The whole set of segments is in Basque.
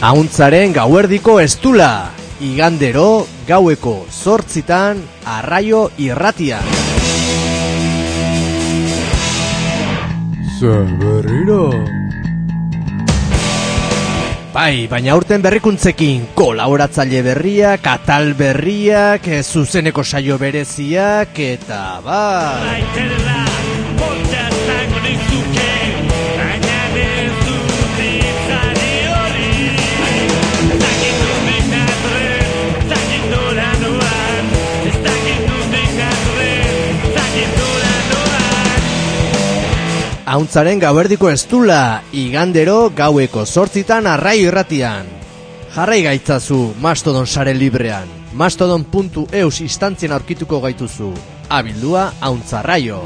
Ahuntzaren gauerdiko estula, igandero gaueko 8:00 Arraio Irratian. Zer berriro? Bai, baina aurten berrikuntzekin kolaboratzaile berriak, atal berriak, zuzeneko saio bereziak, eta bai. Ahuntzaren gauerdiko estula, igandero gaueko 8:00 Arraio Irratian. Jarrai gaitzazu Mastodon sare librean. Mastodon.eus instantzien aurkituko gaituzu. Abildua Ahuntzarraio.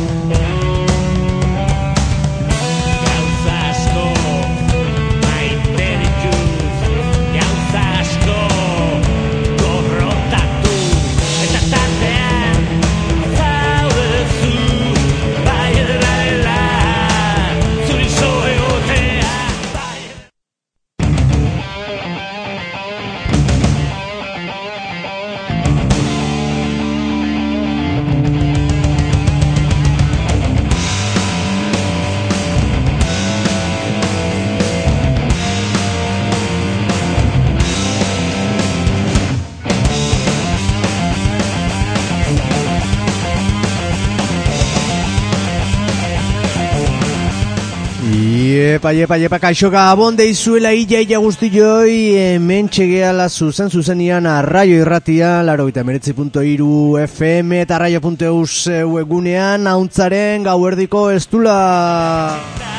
Epa, kaixo gabon deizuela ia guztioi, hemen txegeala zuzenian Arraio Irratia, 89.3 FM eta arraio.eus webgunean, ahuntzaren gauerdiko estula.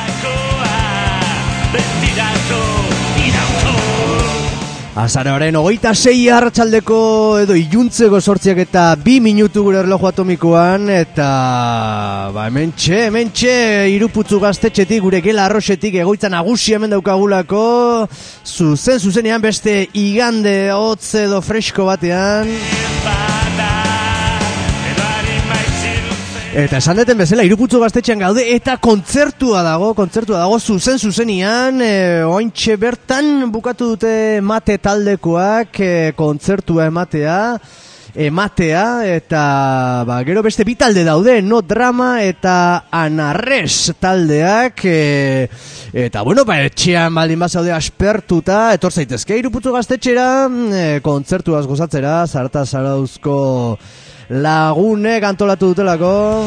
Azaroaren 26 arratsaldeko edo iluntzeko 8:00 eta 2 minutu gure erloju atomikoan, eta hementxe Iruputzu gaztetxetik gure gela arroxetik egoitza nagusi hemen daukagulako, zuzenean beste igande hotz edo fresko batean. Eta esan deten bezala, Iruputzu gaztetxean gaude eta kontzertua dago zuzenean, ointxe bertan bukatu dute mate taldekoak kontzertua ematea, eta gero beste bi talde daude, No Drama eta Anarres taldeak, eta etxean baldin bazaude aspertuta, etor zaitezke Iruputzu gaztetxera, kontzertuaz gozatzera, zarata zarauzko lagunek antolatu dutelako.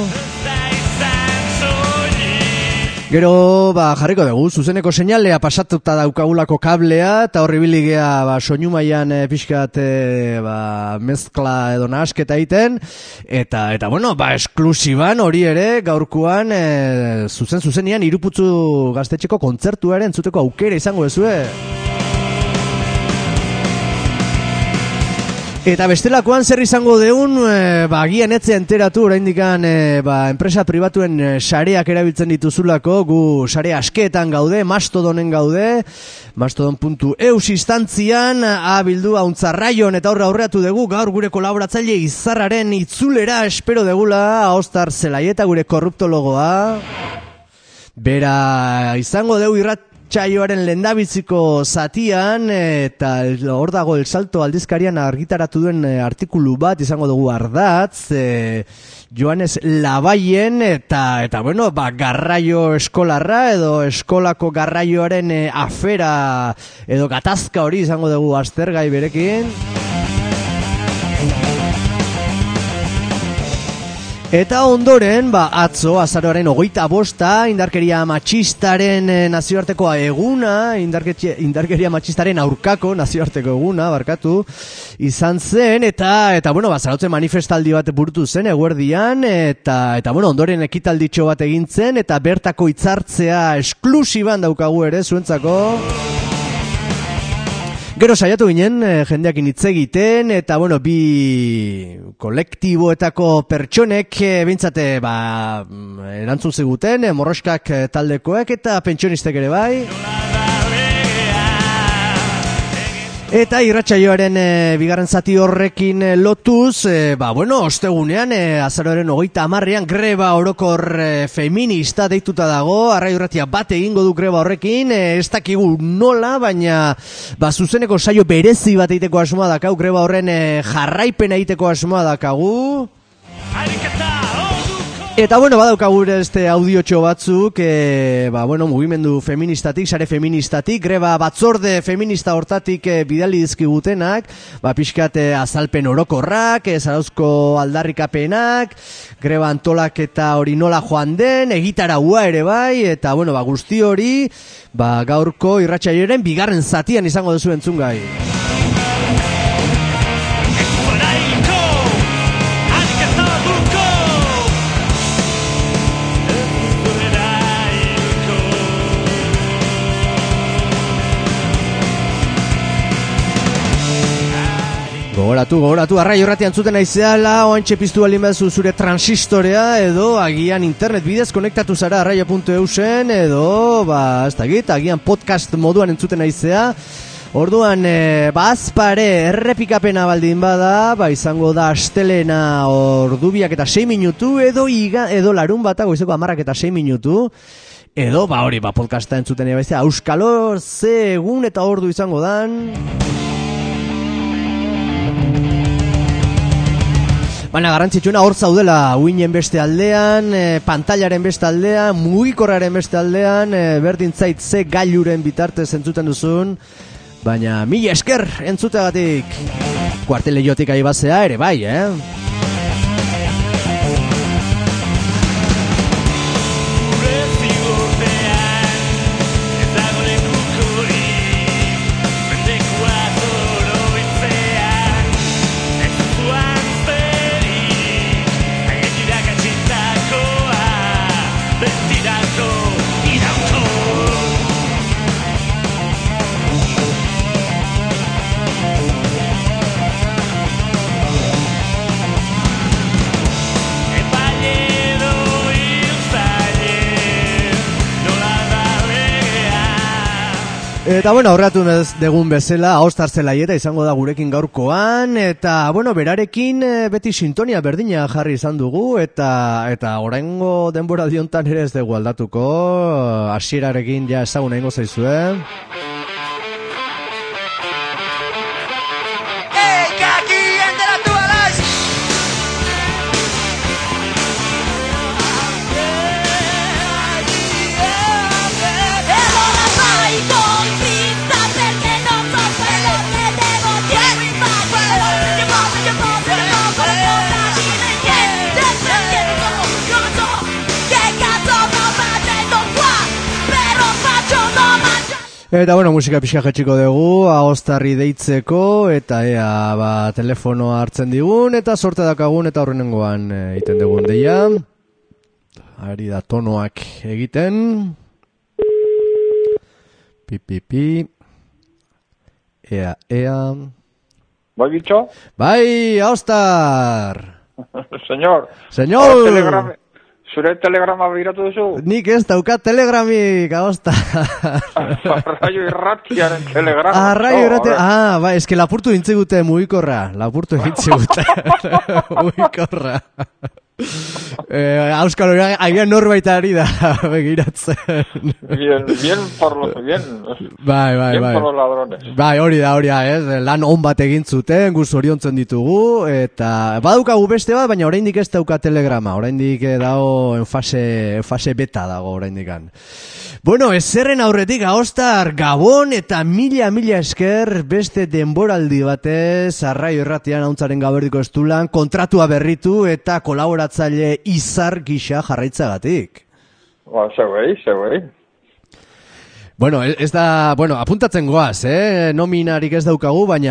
Gero jarriko dugu, zuzeneko seinalea pasatuta daukagulako kablea, eta horri biligea soinu mailan pixkat mezkla edo nahasketa egiten, eta esklusiban hori ere gaurkoan zuzenean Iruputzu gaztetxeko kontzertuaren entzuteko aukera izango duzue. Eta bestelakoan zer izango deun, agian etzea enteratu oraindikan enpresa pribatuen sareak erabiltzen dituzulako, gu sare askeetan gaude, Mastodonen gaude, Mastodon.eus instantzian, abildu Ahuntzarraion, eta aurreatu dugu, gaur gure kolaboratzaile Izarraren itzulera espero degula, Ahostar Zelaieta gure korruptologoa. Bera izango dugu Txaioaren lehendabiziko zatian, eta hor dago El Salto aldizkarian argitaratu duen artikulu bat izango dugu ardatz, Joanes Labaien, eta garraio eskolarra edo eskolako garraioaren afera edo gatazka hori izango dugu aztergai berekin. Eta ondoren, atzo, azaroaren 25, indarkeria matxistaren nazioarteko eguna, indarkeria matxistaren aurkako nazioarteko eguna, barkatu, izan zen, eta zarautzen manifestaldi bat burutu zen eguerdian, eta ondoren ekitalditxo bat egin zen, eta bertako hitzartzea esklusiban daukagu ere, zuentzako. Gero saiatu ginen, jendeakin hitz egiten, eta bi kolektiboetako pertsonek bintzate erantzun ziguten, morroskak taldekoek eta pentsionistek ere bai. Eta irratsaioaren bigarren zati horrekin lotuz, ostegunean, azaroaren 30ean greba orokor feminista deituta dago, Arraio Irratia bat egingo du greba horrekin, ez dakigu nola, baina zuzeneko saio berezi bat egiteko asmoa dakau, greba horren jarraipena egiteko asmoa dakagu. Eta badaukagu este audiotxo batzuk, mugimendu feministatik, sare feministatik, greba batzorde feminista hortatik bidali dizkigutenak, pixkat azalpen orokorrak, zarauzko aldarrikapenak, greba antolak eta hori nola joan den, egitaraua ere bai, eta guzti hori, gaurko irratsaioaren bigarren zatian izango duzu entzungai. Gogoratu, Arraio Irratia entzuten naizeala, oantxe piztu balin baduzu zure transistorea, edo agian internet bidez konektatu zara arraio.eusen, edo, agian podcast moduan entzuten naizea. Orduan, azpare errepikapena baldin bada, izango da astelena ordubiak eta 6 minutu, edo larun bata goizeko 10 eta 6 minutu, edo, podcasta entzuten naizea, auskalo, ze egun eta ordu izango dan. Garrantzitsuna hor zaudela uinen beste aldean, pantailaren beste aldean, mugikorraren beste aldean, berdin zait ze gailuren bitartez entzuten duzun, baina mila esker entzuteagatik. Kuarteleiotik ari bazea ere bai, Eta aurratu degun bezala, Ahostar Zelaieta izango da gurekin gaurkoan, eta berarekin beti sintonia berdina jarri izan dugu, eta oraingo denbora diontan ere ez dugu aldatuko, hasierarekin ja ezagun egingo zaizue. Eta musika pixka jetxiko dugu, Ahostarri deitzeko, eta telefonoa hartzen digun, eta sorte dakagun, eta horrenengoan egiten dugun deia. Ari da tonoak egiten. Pi. Ea. ¿Bai, bicho? Bai, Ahostar! Señor. Zure telegrama begiratu duzu? Nik ez daukat telegramik, Ahostar. Arraio Irratiaren telegrama. Arraio Irratia, eske lapurtu dintzigute mugikorra. Mugikorra. Auskalo, agian norbait ari da begiratzen. Bien por los bien. Bai. Por los ladrones. Hori da, lan on bat egin zuten, guz oriontzen ditugu, eta badukagu beste bat, baina oraindik ez dauka telegrama, oraindik dago en fase beta dago oraindikan. Ezerren aurretik, Ahostar, Gabon eta mila esker beste denboraldi batez Arraio Irratian hauntzaren gaberdiko estulan kontratua berritu eta kolaboratzaile izar gisa jarraitzagatik. Zeuei. Ez da, apuntatzen goaz, nominarik ez daukagu, baina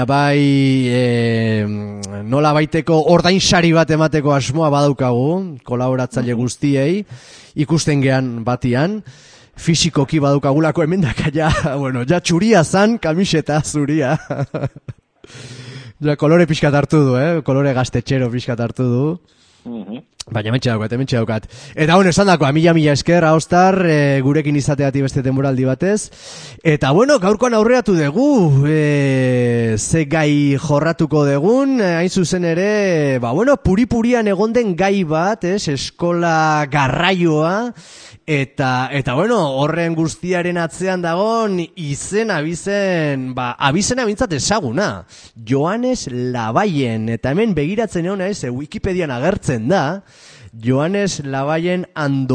nola baiteko ordainsari bat emateko asmoa badaukagu, kolaboratzaile guztiei, ikusten gean batian, fisikoki badukagulako emendaka ja txuria zan, kamiseta zuria. Ja kolore pixkat hartu du, kolore gaztetxero pixkat hartu du. Baina hementxe daukat. Eta esan dakoa, mila esker, Aostar, gurekin izateati beste denboraldi batez. Eta gaurkoan aurreatu dugu, ze gai jorratuko dugun, hain zuzen ere, puri-purian egon den gai bat, eskola garraioa, eta horren guztiaren atzean dagon abizena bintzat ezaguna. Joanes Labayen, eta hemen begiratzen egon naiz, Wikipedian agertzen da, Joanes Labayen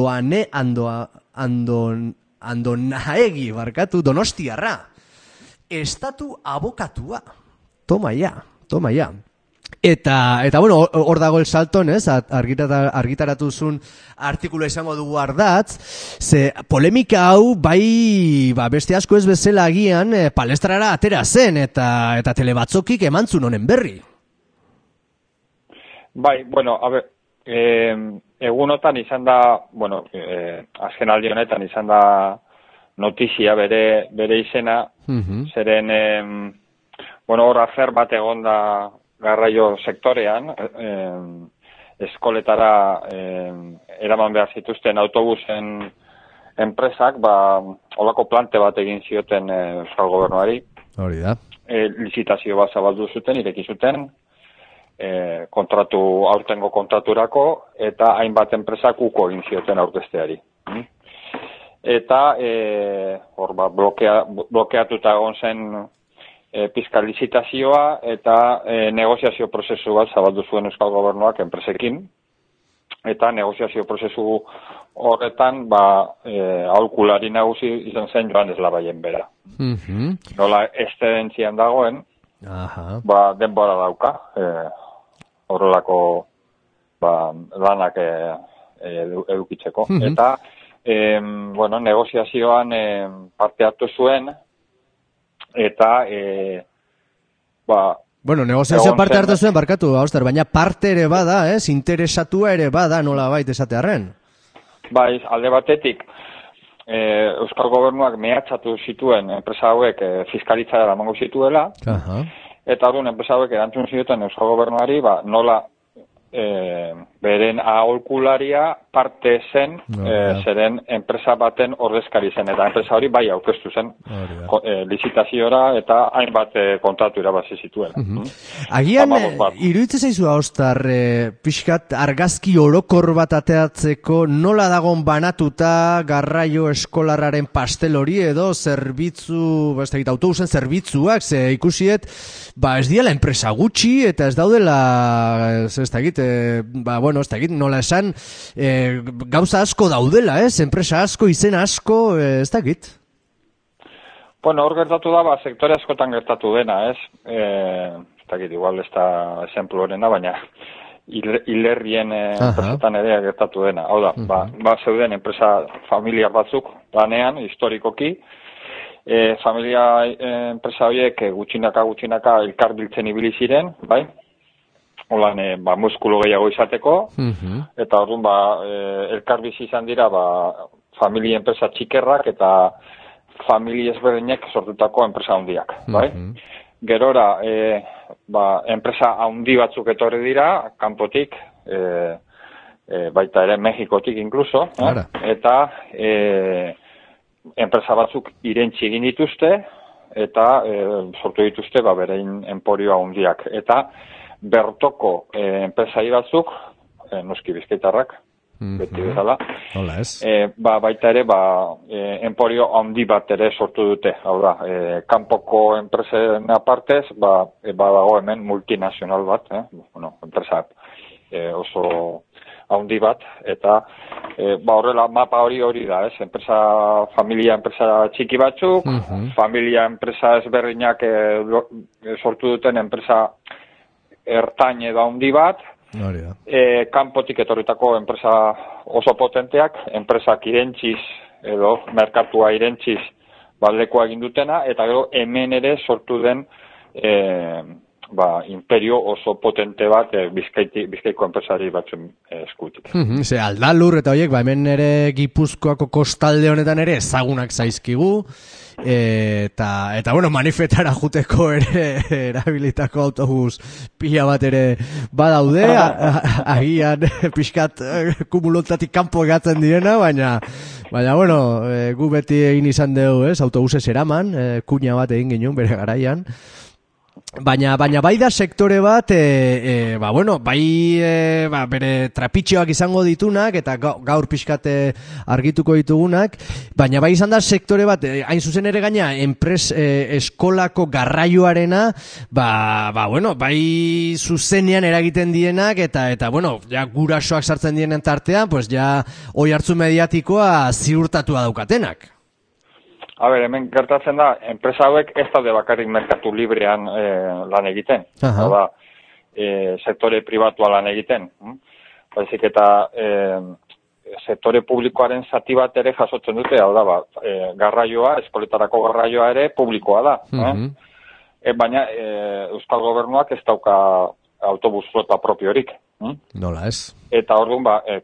Andonaegi, Donostiarra. Estatu abokatua. Toma ya. Eta hor dago el salton, argitaratu zuen artikula izango dugu ardatz, ze polemika hau beste asko ez bezala agian palestrara atera zen, eta telebatzokik emantzun honen berri. Egunotan izan da, azken aldi honetan izan da notizia bere izena, zeren, hor afer bat egon da garraio sektorean, eskoletara eraman behar zituzten autobusen enpresak, holako plante bat egin zioten Euskal Gobernuari. Hori da. Lizitazio bat zabaldu zuten, ireki zuten, aurtengo kontraturako, eta hainbat enpresak uko egin zioten aurkezteari. Eta blokeatuta egon zen pizka lizitazioa eta negoziazio prozesu bat zabaldu zuen Euskal Gobernuak enpresekin. Eta negoziazio prozesu horretan aholkulari nagusi izan zen Joanes Labayen bera. Nola eszedentzian dagoen, denbora dauka, horrelako lanak edukitzeko. Eta, negoziazioan parte hartu zuen, eta, negoziazioan parte hartu zuen, barkatu, Aostar, baina parte ere bada, interesatua ere bada, nola baita esatearren. Alde batetik, Euskal Gobernuak mehatxatu zituen enpresa hauek fiskalitzara eramango zituela, eta orduan enpresa hauek erantzun zioten Euskal Gobernuari, nola beren aholkularia parte zen, zeren enpresa baten ordezkari zen, eta enpresa hori aurkeztu zen lizitaziora eta hainbat kontratu irabazi zituen. Agian, iruditzen zaizu Aostar, pixkat argazki orokor bat ateatzeko nola dagon banatuta garraio eskolarraren pastel hori edo zerbitzu, autobusen zerbitzuak, ze ikusiet, ez diela enpresa gutxi eta ez daudela, ez dakit, nola esan, gauza asko daudela, enpresa asko, izena asko, ez dakit. Hor gertatu da, sektore askotan gertatu dena, ez dakit, igual ez da esenplu horrena, baina hilerrien enpresetan ere gertatu dena. Hau da, zeuden enpresa familia batzuk lanean, historikoki, familia enpresa horiek gutxinaka elkar biltzen ibili ziren, bai? Holan, muskulo gehiago izateko, eta orduan, elkar bizi izan dira, familia enpresa txikerrak eta familia ezberdinek sortutako enpresa handiak, bai? Gerora, enpresa handi batzuk etorri dira, kanpotik, baita ere Mexikotik inkluso, eta enpresa batzuk irentzi egin dituzte, eta sortu dituzte, berein enporioa handiak, eta bertoko enpresai batzuk, noski bizkaitarrak, beti bezala, baita ere, enporio handi bat ere sortu dute. Hau da, kanpoko enpresen apartez, badago hemen multinazional bat, enpresa oso handi bat, eta horrela mapa hori da, familia enpresa txiki batzuk, familia enpresa ezberdinak sortu duten enpresa ertain edo handi bat, kanpotik etorritako enpresa oso potenteak, enpresak irentziz edo merkatua irentziz lekoa egin dutena, eta gero hemen ere sortu den imperio oso potente bat Bizkaiko enpresari batzuen eskutik. Ze Aldalur eta horiek, hemen ere Gipuzkoako kostalde honetan ere ezagunak zaizkigu, eta bueno, manifetara juteko ere erabilitako autobus pila bat ere badaude, agian pixkat kumulontatik kanpo egatzen direna, baina bueno, gu beti egin izan dugu, autobusez eraman, kuña bat egin ginen bere garaian. Baina bai da sektore bat, bere trapitxoak izango ditunak, eta gaur pixkate argituko ditugunak, baina bai izan da sektore bat, hain zuzen ere gaina, eskolako garraioarena, bai zuzenean eragiten dienak, eta ja gurasoak sartzen dienen tartean, pues ja oi hartzu mediatikoa ziurtatua daukatenak. Hemen gertatzen da, enpresa hauek ez daude bakarrik merkatu librean lan egiten. Da, sektore pribatua lan egiten. Baizik eta sektore publikoaren zati bat ere jasotzen dute, hau da, garraioa, eskoletarako garraioa ere publikoa da. Baina Euskal Gobernuak ez dauka autobus flota propiorik. Nola ez? Eta orduan,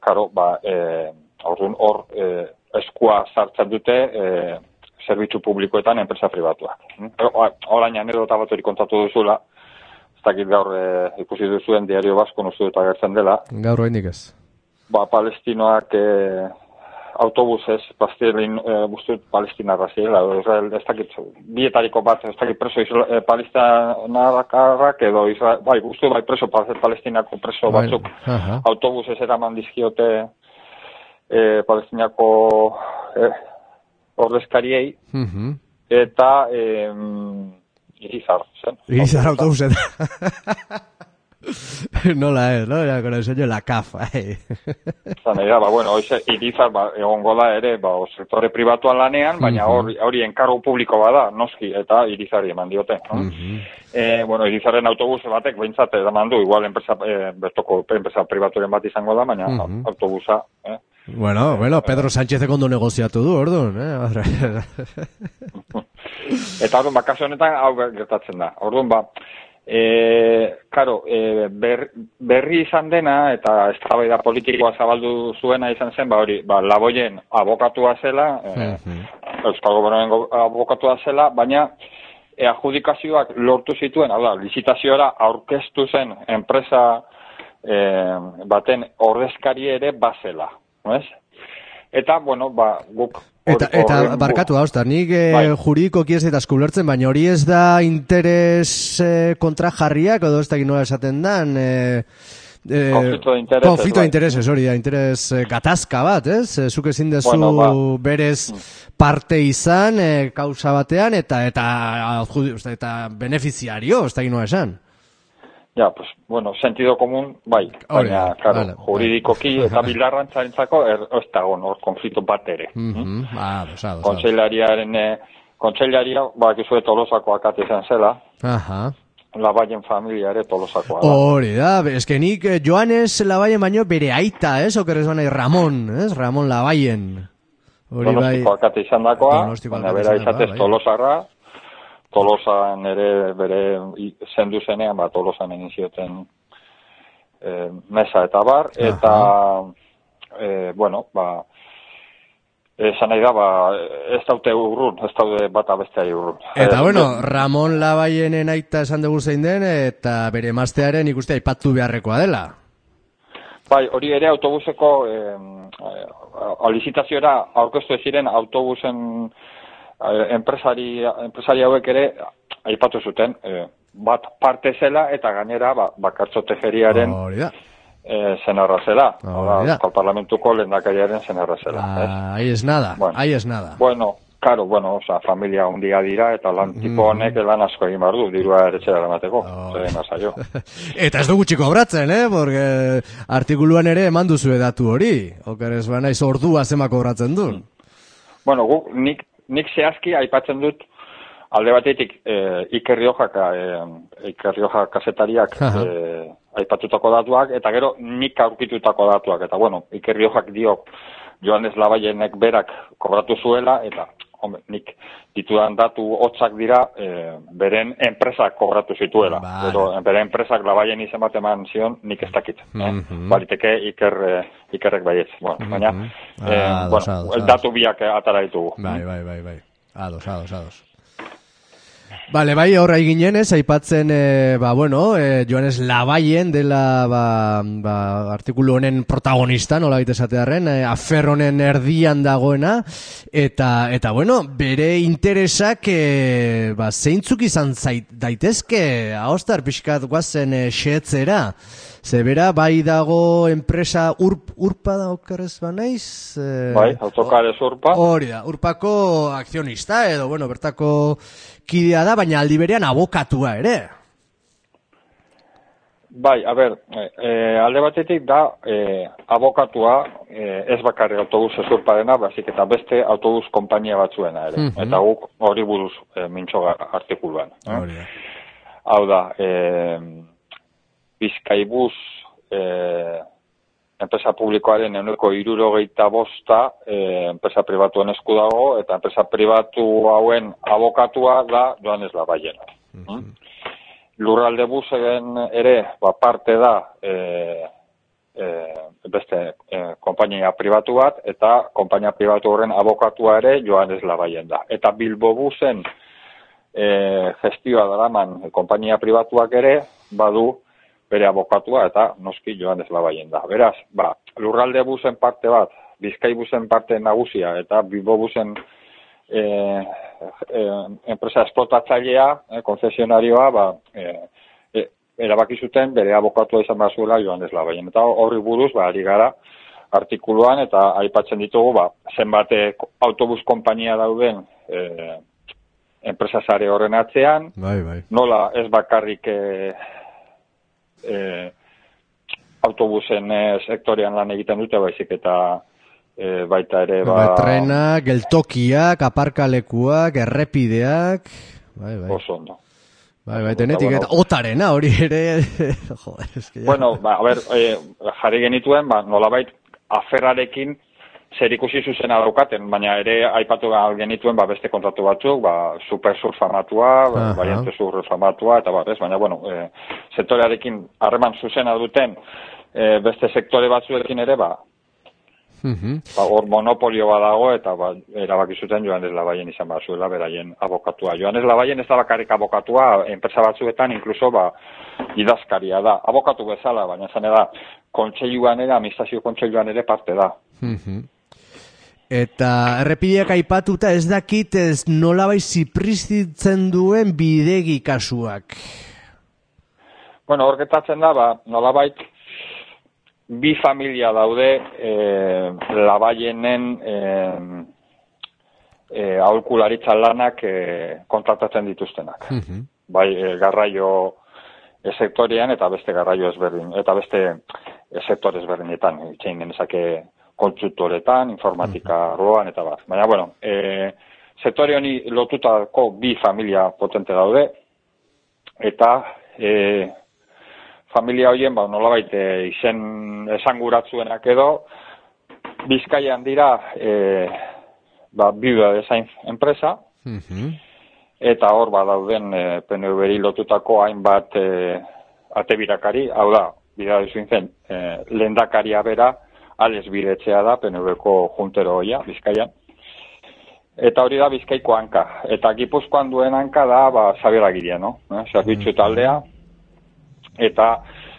hor eskua sartzen dute zerbitzu publikoetan enpresa pribatuak. Orain anedota bat hori kontatu duzula, ez dakit gaur ikusi duzuen Diario Basko uste dut agertzen dela. Gaur oraindik ez. Palestinoak autobusez, palestinarra zirela, Israel, ez dakit, bietariko bat, ez dakit preso palestinarrak edo Israel, preso palestinako preso batzuk, autobusez eraman dizkiote palestinako ordezkariei, eta Irizar, zen? Irizar autobusen. Nola ez, no? Con el sueño la CAF. Zan eda, Irizar egongo da ere, sektore pribatuan lanean, baina hori enkargo publiko bada, noski, eta Irizari eman diote. Irizaren autobus batek, behintzat, eman du, igual bertoko enpresa pribaturen bat izango da, baina autobusa, Bueno, Pedro Sánchez ondo negoziatu du, orduan, Eta orduan, kasu honetan, hau gertatzen da. Orduan, berri izan dena, eta eztabaida politikoa zabaldu zuena izan zen, Laboien abokatua zela, Euskal Gobernuaren abokatua zela, baina adjudikazioak lortu zituen, hau da, lizitaziora aurkeztu zen enpresa baten ordezkari ere bazela. Eta, guk... Eta barkatu hau, nik juridikoki ez eta eskulertzen, baina hori ez da interes kontrajarriak, edo ez da nola esaten dan... Konflito de intereses, hori da, interes gatazka bat, ez? Zuk ezin dezu berez parte izan, kausa batean, eta beneficiario, ez da nola esan. Ja, sentido común, baina, juridikoki eta bilarrantzarentzako ez dago hor konflito bat ere. Kontseilariaria, bakizue Tolosako akate izan zela, Labaien familia ere Tolosakoa da. Hori da, nik Joanes Labaien baino bere aita, okerrez banai Ramon, Ramon Labaien. Donostiko akate izan dakoa, baina bera izatez Tolosarra, Tolosan ere bere zendu zenean, Tolosan egin zioten mesa eta bar, eta, esan nahi da, ez daute urrun, ez daude bata besteari urrun. Eta, Ramon Labaienen aita esan dugu zein den, eta bere emaztearen ikuste aipatu beharrekoa dela. Hori ere autobuseko, alizitaziora aurkeztu ziren autobusen enpresari hauek ere aipatu zuten, bat parte zela eta gainera Bakartxo Tejeriaren senarra zela, Euskal Parlamentuko lehendakariaren senarra zela. Ahí es nada. Familia hundia dira eta lan tipo honek lan asko egin behar du, dirua eretxera eramateko, Eta ez dugu txiko obratzen, porque artikuluan ere eman duzu datu hori, okerez banaiz ordua zema kobratzen du. Nik zehazki aipatzen dut alde batetik Iker Rioja kazetariak aipatutako datuak, eta gero nik aurkitutako datuak, eta Iker Riojak dio Joanes Labaienek berak kobratu zuela, eta nik ditudan datu hotzak dira, beren enpresak kobratu zituela. Vale. Beren enpresak Labayen izen bat eman zion, nik ez dakit. Baliteke ikerrek baietz. Baina, datu biak atara ditugu. Bai. Ados. Vale, bai, horra ginen ez, aipatzen, Joanes Labayen dela, artikulu honen protagonista, nola baita esatearen, afer honen erdian dagoena, eta bere interesak, zeintzuk izan daitezke, ahostar pixkat guazen xetzera, zebera, bai dago enpresa urpa da okerrez banaiz? Bai, autokarez urpa. Hori da, urpako akzionista, edo, bertako kidea da, baina aldi berean abokatua ere. Bai, alde batetik da abokatua ez bakarrik autobus ezurparena, basik eta beste autobus konpainia batzuena ere. Eta guk hori buruz mintxoga artikuluan. Hau da, Bizkaibus enpresa publikoaren 65% enpresa pribatuen esku dago, eta enpresa pribatu hauen abokatua da Joanes Labayen. Lurralde busen ere parte da beste konpainia pribatu bat, eta konpainia pribatu horren abokatua ere Joanes Labayen da. Eta Bilbo busen gestioa daraman konpainia pribatuak ere badu bere abokatua, eta noski Joanes Labayen da. Beraz, lurralde busen parte bat, Bizkai busen parte nagusia, eta Bilbo busen enpresa esplotatzailea, konzesionarioa, erabaki zuten bere abokatua izan bazuela Joanes Labayen. Eta horri buruz, ari gara artikuluan, eta aipatzen ditugu, zenbat autobus konpainia dauden enpresa sare horren atzean, nola ez bakarrik autobusen sektorean lan egiten dute, baizik eta baita ere trenak, geltokiak, aparkalekuak, errepideak, oso ondo. Tenetik eta otarena hori ere jarri genituen, nolabait aferrarekin zer ikusi zuzena daukaten, baina ere aipatu genituen beste kontratu batzuk, Supersur famatua, Variante Sur famatua, eta baina, sektorearekin harreman zuzena duten beste sektore batzuekin ere, hor monopolio badago, eta erabaki zuten Joanes Labayen izan bazuela, beraien abokatua. Joanes Labayen ez da bakarrik abokatua, enpresa batzuetan, inkluso, idazkaria da. Abokatu bezala, baina zane da, kontseiluan ere, administrazio kontseiluan ere parte da. Eta errepideak aipatuta ez dakit ez nolabait zipristitzen duen bidegi kasuak. Horketatzen da, nolabait bi familia daude Labayenen aholkularitza lanak kontratatzen dituztenak. Bai, garraio sektorean eta beste garraio ezberdin, eta beste sektore ezberdinetan, itxein genezake kontsultoretan, informatika arloan, eta Baina, sektore honi lotutako bi familia potente daude, eta familia horien, nolabait izen esanguratzuenak edo, Bizkaian dira Biuda design enpresa, eta hor dauden PNV-ri lotutako hainbat atebirakari, hau da, Biuda design lehendakaria bera, Alex Biretzea da, PNV-ko juntero hoia, Bizkaian. Eta hori da Bizkaiko hanka. Eta Gipuzkoan duen hanka da, Xabier Agiria, no? Zerbitzu taldea. Eta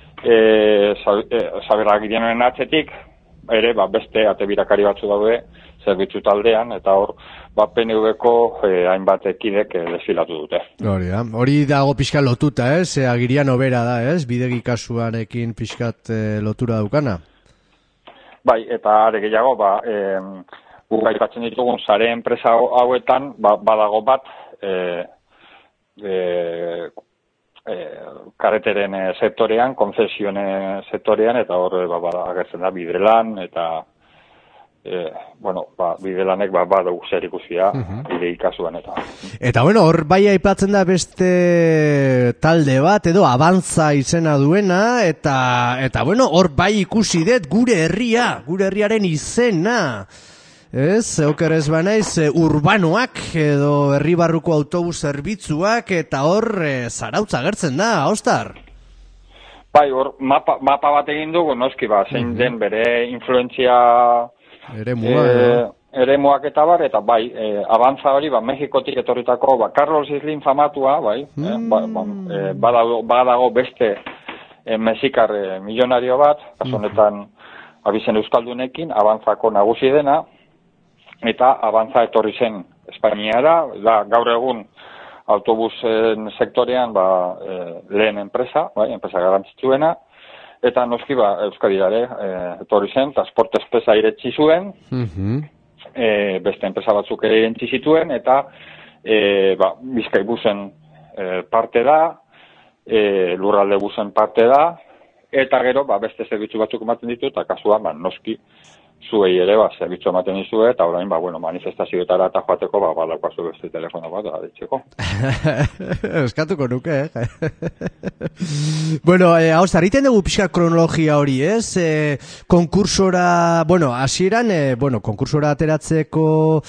Xabier Agirianen atzetik, ere, beste atebirakari batzu daude, zerbitzu taldean, eta hor, PNV-ko hainbat ekidek desfilatu dute. Hori dago pixka lotuta, Agirian obera da, bidegi kasuarekin pixkat lotura daukana? Bai, eta are gehiago, aipatzen ditugun sare enpresa hauetan, badago bat, kareteren sektorean, konzesione sektorean, eta hor agertzen da Bidrelan, eta Bidelanek badau zer ikusia, bidegi kasuan eta. Eta hor bai aipatzen da beste talde bat, edo Abantza izena duena, eta hor bai ikusi dut gure herriaren izena. Oker ez banaiz, urbanoak edo herribarruko autobus zerbitzuak eta hor Zarautz agertzen da, Ostar? Bai, hor mapa bat egin dugu, noski zein den bere influentzia eremuak eta bar, eta bai, abantza hori, Mexikotik etorritako, Carlos Slim famatua, bai, badago beste mexikar milionario bat, kasonetan abizen euskaldunekin, abantzako nagusi dena, eta abantza etorri zen Espainiara, da gaur egun autobusen sektorean lehen enpresa garrantzitsuena, eta noski Euskadirare etorri zen, Transport Expressa iretsi zuen, beste enpresa batzuk ere irentzi zituen, eta Bizkaibusen parte da, Lurralde busen parte da, eta gero beste zerbitzu batzuk ematen ditu, eta kasuan noski zuei ere zerbitzu ematen dizue, eta orain manifestazioetara eta joateko badaukazu beste telefono bat aditzeko. Eskatuko nuke, Bueno, Ostar, egiten dugu pixka kronologia hori, ez? Konkursora, hasieran, konkursora ateratzeko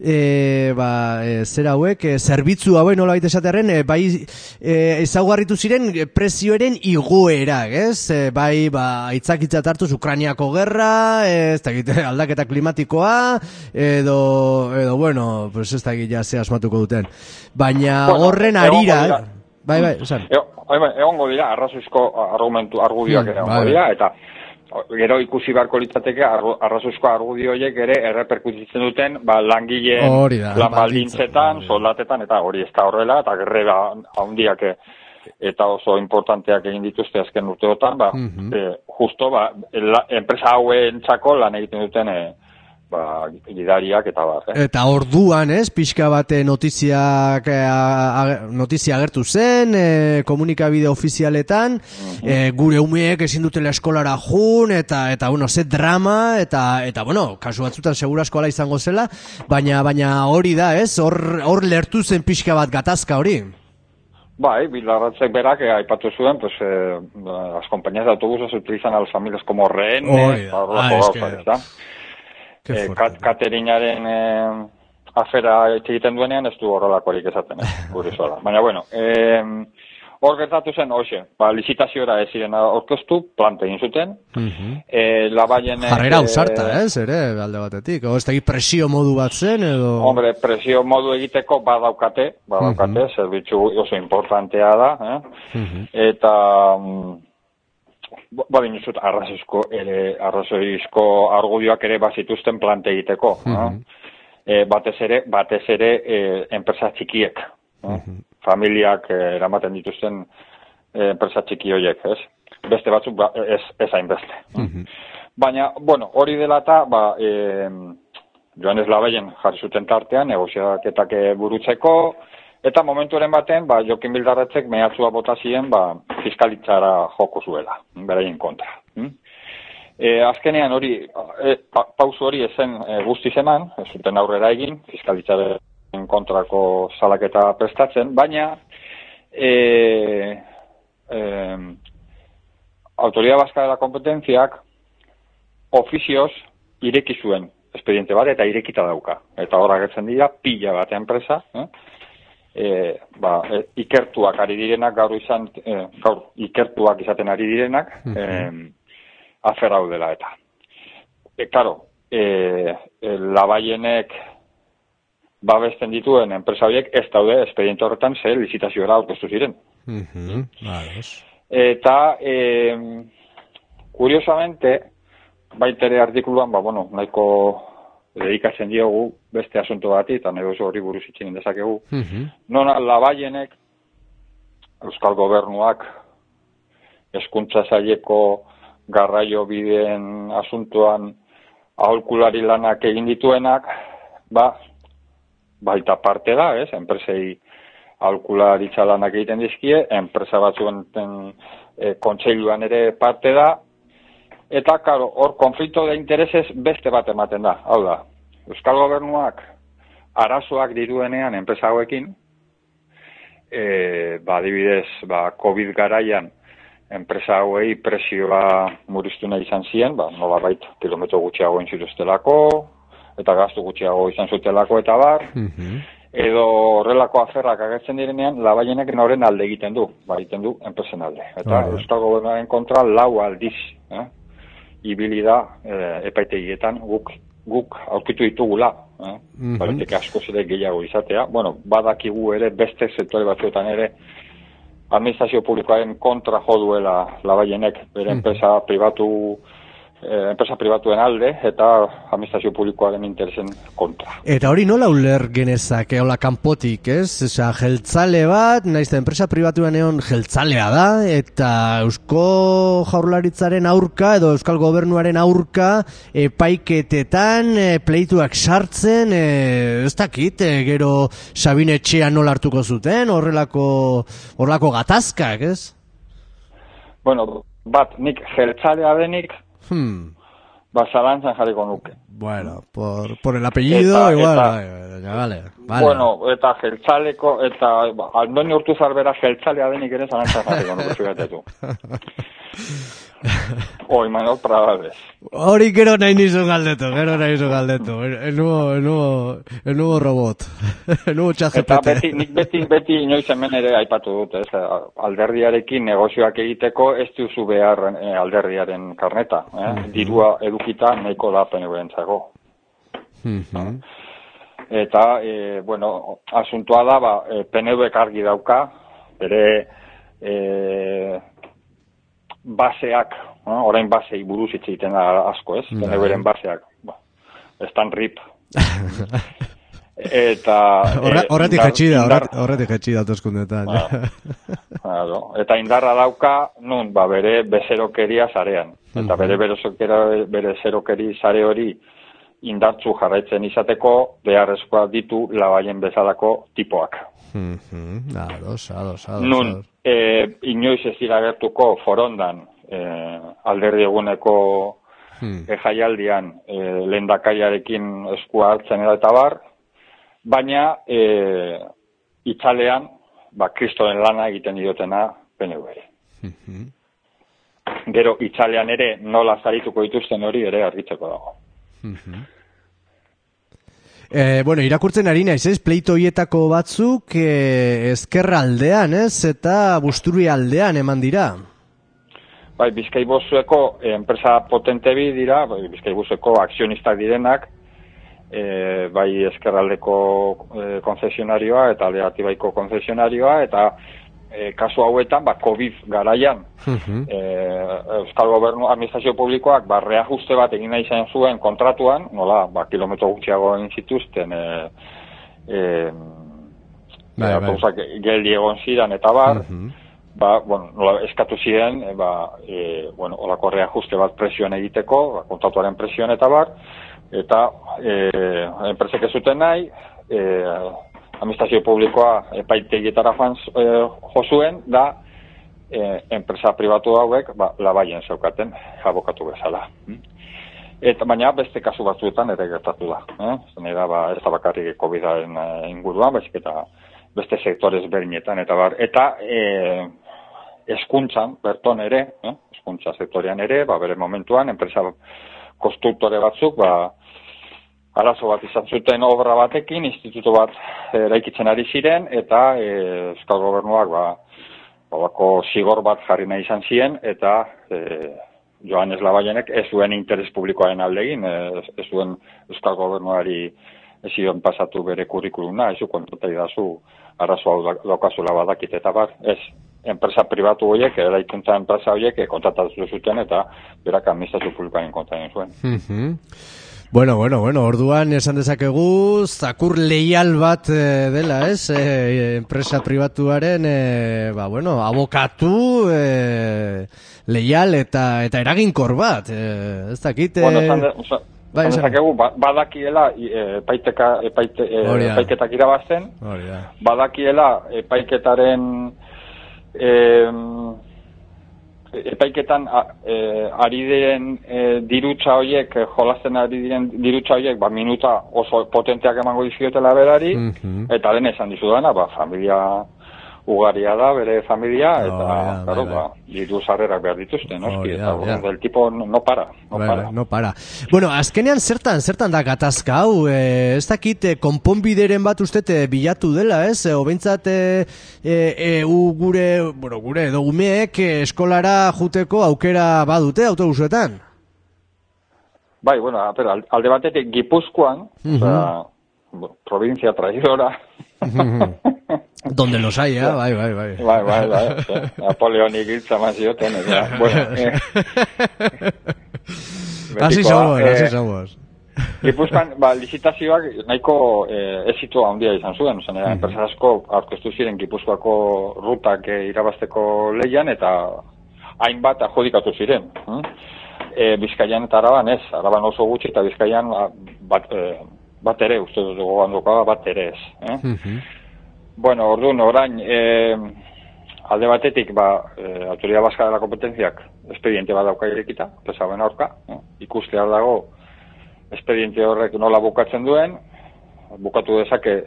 zera hauek, zerbitzu hauek nola baita esaterren, ezaugarritu ziren prezioaren igoerak, ez? Aitzakitzat hartuz Ukrainiako gerra, ez da aldaketa klimatikoa, edo pues ez da ja ze asmatuko duten. Baina horren arira... Bai, esan. Egongo dira, arrazoizko argudioak egongo dira, eta gero ikusi beharko litzateke arrazoizko argudioiek ere erreperkutitzen duten langileen lanbaldintzetan, soldatetan, eta hori ez da horrela, eta greba handiak eta oso importanteak egin dituzte azken urteotan, justo enpresa hauentzako lan egiten duten gidariak eta bar. Eta orduan, pixka bate notizia agertu zen, komunikabide ofizialetan, gure umeek ezin dutela eskolara jun, eta ze drama, eta kasu batzutan segurasko ala izango zela, baina hori da, hor lertu zen pixka bat gatazka hori. Bai, Bildarratzek berak aipatu zuen, pues las compañías de autobuses se utilizan a las familias como rehenes, Katerinaren afera egiten duenean ez du horrelakorik esaten, kuriosoa da. Baina, hor gertatu zen, licitaziora ez ziren aurkeztu, plante egin zuten. Jarrera ausarta, ere, alde batetik. Ez da presio modu bat zen, edo... Hombre, presio modu egiteko badaukate, zerbitzu oso importantea da, eta... Badinuzut arrazoizko argudioak ere bazituzten plante egiteko. Batez ere enpresa txikiek. Familiak eramaten dituzten enpresa txiki horiek, ez? Beste batzuk ez hainbeste. Baina, hori dela eta Joanes Labayen jarri zuten tartean, negoziaketak burutzeko, eta momentuaren baten, Jokin Bildarratzek mehatzua bota ziren, fiskalitzara joko zuela, beraien kontra. Azkenean hori, pausu hori ezen guztiz eman, ez zuten aurrera egin, fiskalitzaren kontrako salaketa prestatzen, baina Autoridad Vasca de la Kompetentziak ofizioz ireki zuen expediente bat eta irekita dauka. Eta hor agertzen dira pila bat enpresa, ikertuak ari direnak, gaur ikertuak izaten ari direnak, afera hau dela eta. Claro, Labayenek babesten dituen enpresa horiek ez daude expediente horretan ze lizitazioa aurkeztu ziren. Eta, curiosamente, baitere artikuluan, nahiko dedikatzen diogu beste asunto bati, eta nahi hori buruz itxin dezakegu. Nona Labayenek, Euskal Gobernuak, hezkuntza saileko garraio bideen asuntoan aholkulari lanak egin dituenak, baita parte da, enpresei aholkularitza lanak egiten dizkie, enpresa batzuen kontseiluan ere parte da, eta, karo, hor konflikto de intereses beste bat ematen da. Hau da, Euskal Gobernuak arazoak diruenean enpresa hauekin, adibidez, COVID garaian enpresa hauei presioa murriztu nahi izan ziren, nolabait kilometro gutxiago intziruztelako, eta gastu gutxiago izan zutelako eta bar, edo horrelako aferrak agertzen direnean, Labayenek noren alde egiten du enpresen alde. Eta Euskal Gobernuaren kontra 4 aldiz, ibili da epaitegietan guk aurkitu ditugula, bareteke asko zire gehiago izatea. Bueno, badakigu ere beste sektore batzuetan ere administrazio publikoaren kontra jo duela Labayenek bere enpresa pribatuen alde eta administrazio publikoaren interesen kontra. Eta hori nola uler genezake, hola kanpotik, ez? Osea, jeltzale bat, naizta enpresa pribatuen egon jeltzalea da, eta Eusko Jaurlaritzaren aurka, edo Euskal Gobernuaren aurka, epaiketetan, pleituak sartzen, ez dakit, gero Sabine Etxea nola hartuko zuten, horrelako gatazkak, ez? Bueno, nik jeltzalea denik, zalantzan jarriko nuke. Bueno, por el apellido igual, vale. Bueno, eta jeltzaleko, eta Andoni Urtuzar bera jeltzalea denik ere zalantzan jarriko nuke, zugatetu. Imanol Pradales. Hori gero nahi nizu galdetu. El nuevo robot. El nuevo ChatGPT. Eta nik beti inoiz hemen ere aipatu dut, ez? Alderdiarekin negozioak egiteko ez duzu behar alderdiaren karneta. Dirua edukita nahiko da PNV-entzako. Eta, bueno, asuntoa da, PNV-ek argi dauka, bere baseak, orain basei buruz hitz egiten da asko, ez? PNV-ren baseak, estan rip. Eta horretik jetxi da toskundetan. Eta indarra dauka, nun, bere bezerokeria zarean. Eta bere bezerokeri zare hori indartzu jarraitzen izateko beharrezkoa ditu Labayen bezalako tipoak. Nun, inoiz ez dira gertuko Forondan alderdi eguneko jaialdian lehendakariarekin eskua hartzen eta bar, baina itzalean kristoren lana egiten diotena PNV-ri. Gero itzalean ere nola zarituko dituzten hori ere argitzeko dago. Bueno, irakurtzen ari naiz, ez? Pleito hietako batzuk ezkerra aldean, ez? Eta Busturi aldean eman dira. Bizkaibusueko enpresa potente bi dira, Bizkaibusueko akzionistak direnak, ezkerraldeko konzesionarioa eta Aldeatibaiko konzesionarioa, eta kasu hauetan, COVID garaian, Euskal Gobernu administrazio publikoak reajuste bat egin nahi izan zuen kontratuan, nola, kilometro gutxiago egin zituzten, geldi egon ziren eta bar, nola, eskatu ziren, olako reajuste bat presioan egiteko, kontratuaren presioan eta bar, eta enpresek ez zuten nahi, administrazio publikoa epaitegietara jo zuen, da enpresa pribatu hauek Labayen zeukaten abokatu bezala. Eta baina beste kasu batzuetan ere gertatu da. Zenera ez da bakarrik COVID-aren inguruan, baizik eta beste sektorez berdinetan eta bar. Eta hezkuntzan berton ere, hezkuntza sektorean ere, bere momentuan enpresa konstruktore batzuk arazo bat izan zuten obra batekin, instituto bat eraikitzen ari ziren, eta Euskal Gobernuak zigor bat jarri nahi izan ziren, eta Joanes Labayenek ez zuen interes publikoaren alde egin, ez zuen Euskal Gobernuari ez zion pasatu bere kurrikuluna, ez zu kontuta idazu arazo hau daukazula badakit eta bar, ez enpresa pribatu horiek, eraikuntza enpresa horiek kontratatu zuten, eta berak administrazio publikoaren kontra zuen. Bueno, orduan esan dezakegu zakur leial bat dela, ez? Enpresa pribatuaren, abokatu leial eta eraginkor bat, ez dakit... Esan dezakegu, badakiela epaiketak irabazten, badakiela epaiketaren... epaiketan ari diren dirutza horiek, jolasten ari diren dirutza horiek, minuta oso potenteak emango dizkiotela berari, eta den esan dizudana, familia ugaria da bere familia, eta, diru sarrerak behar dituzte, noski, eta el tipo no para. No para. Bueno, azkenean zertan da gatazka hau, ez dakit konponbideren bat ustete bilatu dela, ez? Obentzat gure edo umeek eskolara juteko aukera badute autobusetan? Bai, bueno, alde batetik Gipuzkoan, provincia traidora. Donde los hay, bai. Bai. Napoleonik hitza mazioten, bueno. Así somos. Gipuzkoan, licitazioak nahiko esito handia izan zuen, enpresa asko aurkeztu ziren Gipuzkoako rutak irabazteko lehian, eta hainbat adjudikatu ziren. Bizkaian eta Araban ez, Araban oso gutxi, eta Bizkaian bat ere, uste dut gogandukoa bat ere ez. Bueno, orduan, orain, alde batetik, Autoridad Vasca de la Competenciak expediente bat dauka irekita, pesauen aurka, ikustea dago expediente horrek nola bukatzen duen, bukatu dezake,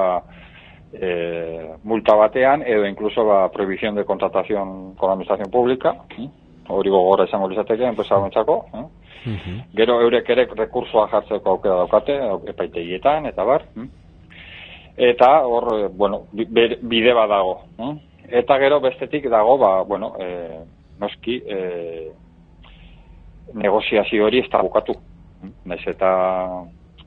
multa batean, edo incluso prohibición de contratación con la administración pública, hori gogorra izango lizateke, enpresamentzako, gero eurek ere rekursoa jartzeko aukera daukate, epaitegietan, eta bar, eta hor, bueno, bide bat dago, eta gero bestetik dago, noski, negoziazio hori ez da bukatu, naiz eta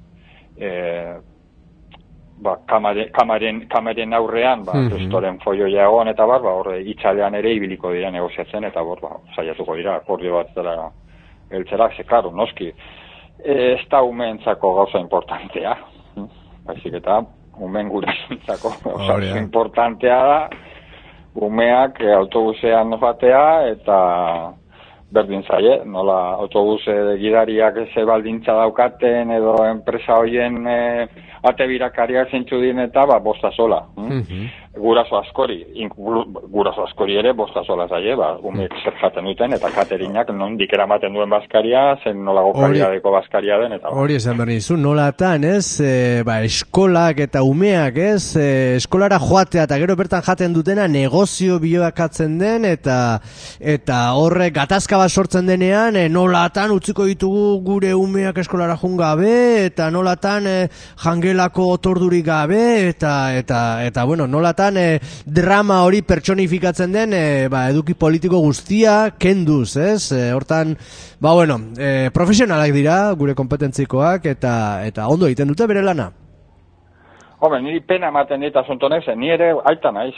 kamaren aurrean, restoren foioia egon eta bar, hor itzalean ere ibiliko dira negoziatzen, eta saiatuko dira, akordio bat dela eltzerak, zekaro, noski, ez da umeentzako gauza importantea, baizik eta umeen gurasuntzako gauza importantea da, umeak autobusean batea, eta berdin zaie, nola autobuse gidariak ze baldintza daukaten, edo enpresa hoien ate birakariak zeintzu din eta bosta sola. Guraso askori ere bosta sola zaie, umek zer jaten duten, eta katerinak nondik eramaten duen bazkaria, zen nolago kaliadeko bazkaria den, eta hori esan behar nizu, nolatan, ez, eskolak eta umeak, ez, eskolara joatea, eta gero bertan jaten dutena negozio bilakatzen den, eta horrek gatazka bat sortzen denean, nolatan utziko ditugu gure umeak eskolara joan gabe, eta nolatan jangelako otordurik gabe, eta bueno, nolatan drama hori pertsonifikatzen den eduki politiko guztia kenduz, ez? Hortan, profesionalak dira gure kompetentzikoak eta ondo egiten dute bere lana. Hombre, niri pena ematen dit asuntonek, ni ere aita naiz.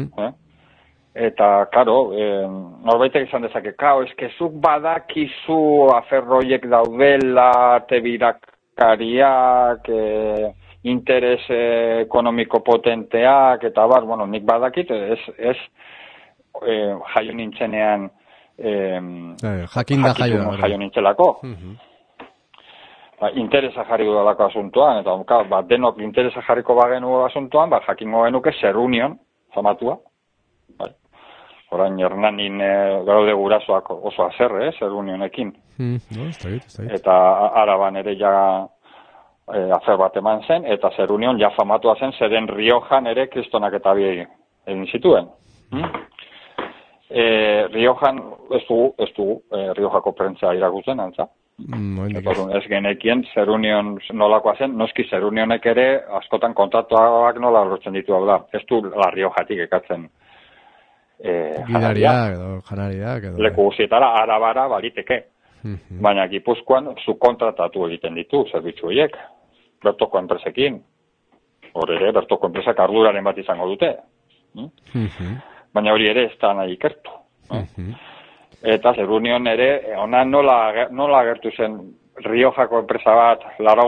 Eta, karo, norbaitek izan dezake, eskezuk badakizu aferroiek daudela, tebirakariak, interes ekonomiko potenteak, eta nik badakit, ez jaio nintzenean jakinda jaio nintzelako. Interesa jarri dudalako asuntoan, eta denok interesa jarriko bagenu asuntoan, jakingo genuke zer union, famatua. Orain Hernanin gaude gurasoak oso azerre, zer unionekin. Eta Araban ere ja afer bat eman zen, eta zer union ja famatua zen, zeren Riojan ere kristonak eta bi egin zituen. Riojan ez dugu Riojako prentza irakutzen, antza. Ez genekien zer union nolakoa zen, noski zer unionek ere askotan kontratuak nola lortzen ditu hau da. Ez du la Riojatik ekatzen gidariak edo janariak edo leku guztietara Arabara baliteke. Baina Gipuzkoan subkontratatu egiten ditu zerbitzu horiek. Bertoko enpresekin. Hor ere, bertoko enpresak arduraren bat izango dute. Baina hori ere ez da nahi ikertu. Eta zer union ere, ona nola agertu zen Riojako enpresa bat,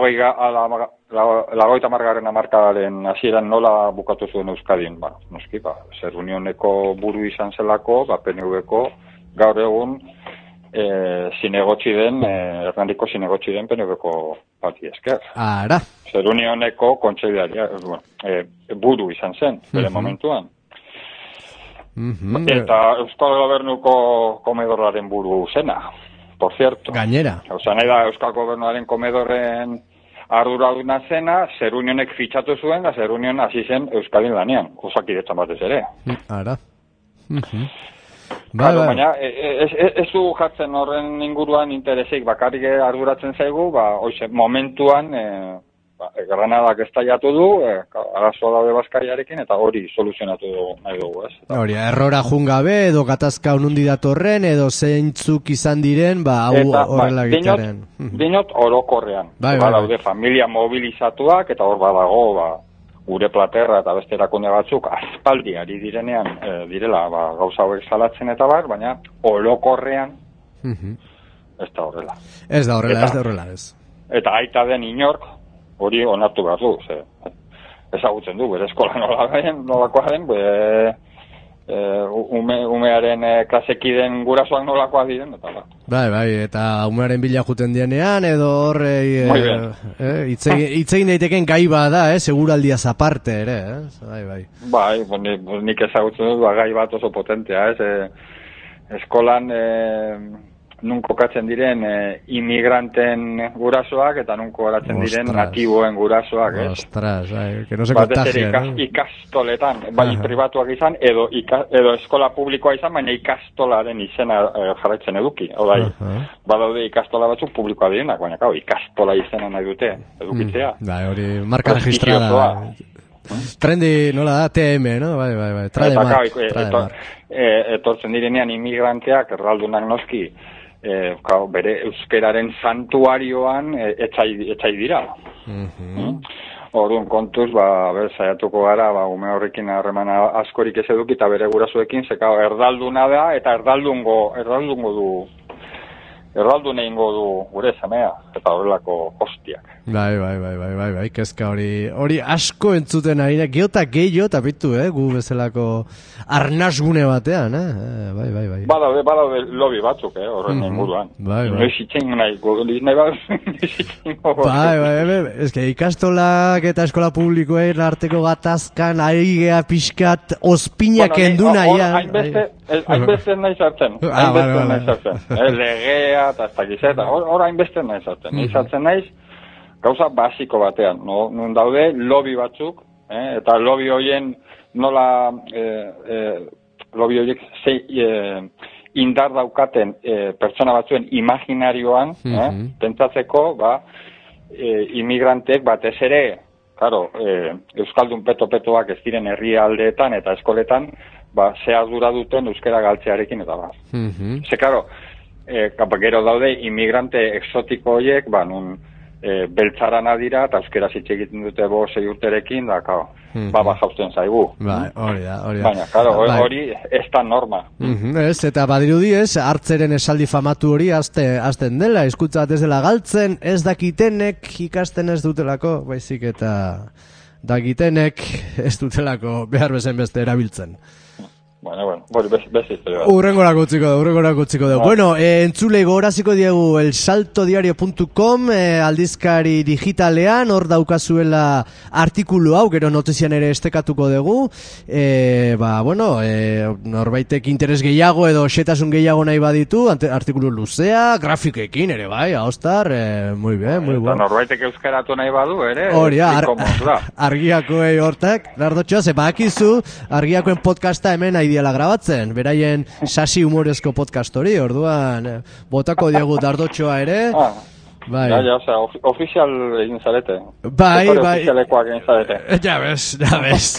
80. hamarkadaren hasieran nola bukatu zuen Euskadin. Noski, zer unioneko buru izan zelako, PNV-ko gaur egun zinegotzi den, Hernandiko zinegotzi den PNV-ko bati esker. Ara. Zer unioneko kontseilaria, buru izan zen, bere momentuan. Eta Euskal Gobernuko komedorraren buru zena, por cierto. Gainera. Nahi da Euskal Gobernuaren komedorren arduraduna zena, Zerunionek fitxatu zuen, da Zerunion hasi zen Euskadin lanean, Osakidetzan batez ere. Ara. Claro, baina ez du jartzen horren inguruan interesik, bakarrik arduratzen zaigu, hoxe, momentuan Granadak estallatu du, arazoa daude Baskaiarekin, eta hori soluzionatu nahi dugu, ez? Hori, errora jungabe, edo gatazka unundi datorren, edo zeintzuk izan diren, hau horrela egitaren. Dinot orokorrean. Daude familia mobilizatuak, eta hor badago, gure Platerra eta beste erakunde batzuk aspaldi ari direnean direla gauza hauek salatzen eta baina orokorrean ez da horrela. Ez da horrela, ez. Eta aita den inork hori onartu behar du, ezagutzen du, bere eskola nolakoa den, umearen klasekiden gurasoak nolakoa diren, eta Bai, eta umearen bila juten dienean, edo horre itzegin daiteken gai bada, seguraldiaz aparte ere, bai. Bai, nik ezagutzen dut, gai bat oso potentea, eskolan nun kokatzen diren imigranten gurasoak eta nun kokatzen diren natiboen gurasoak, Ostras, que no se contagie, ikastoletan, bai pribatuak izan, edo eskola publikoa izan, baina ikastolaren izena jarraitzen eduki. Badaude ikastola batzuk publikoa direnak, baina ikastola izena nahi dute edukitzea. Bai, hori marka registrada. Trendi, nola da, TM, no? Bai, trademark. Etortzen direnean imigranteak, erraldunak noski, bere euskeraren santuarioan etxai dira. Orduan kontuz, saiatuko gara, ume horrekin harremana askorik ez eduki eta bere gurasoekin, erdalduna da eta erdaldun egingo du gure semea eta horrelako hostiak. Bai, kezka hori asko entzuten ari, gehiago eta bitu, gu bezalako arnasgune batean, bai. Badaude lobby batzuk, horren inguruan. Noiz itxein nahi, eske ikastolak eta eskola publikoen arteko gatazkan ari gea pixkat ospinak enduna, hainbeste nahi zartzen, legea eta ez dakizeta, hor hainbeste nahi zartzen naiz, gauza basiko batean, nun daude lobby batzuk, eta lobby horien nola, lobby horiek indar daukaten pertsona batzuen imaginarioan, pentsatzeko, imigrantek batez ere, euskaldun peto-petoak ez diren herrialdeetan eta eskoletan, ze ardura duten euskera galtzearekin eta gero daude imigrante exotiko horiek, nun beltzarana dira, eta euskera zitxe egiten dute 6 urterekin, jausten zaigu. Hori da. Baina, hori ez da norma. Eta badirudi hartzeren esaldi famatu hori azten dela, hizkuntza bat ez dela galtzen, ez dakitenek ikasten ez dutelako, baizik eta dakitenek ez dutelako behar bezen beste erabiltzen. Bueno, beste historia. Urrengorako utziko dugu. Bueno, entzule gogoraziko diegu elsaltodiario.com aldizkari digitalean, hor daukazuela artikulu hau, gero notizian ere estekatuko dugu. Norbaitek interes gehiago edo xetasun gehiago nahi baditu, artikulu luzea, grafikekin ere bai, ahostar, muy bien, muy bueno. Norbaitek euskaratu nahi badu ere, hori, argiakoei hortak, lardotxoa, zepakizu, argiakoen podcasta hemen diela grabatzen, beraien sasi humorezko podcast hori, orduan botako diegu Dardotxoa ere. Ofizial egin zarete. Bai. Ofizialekoak egin zarete. Ja bez.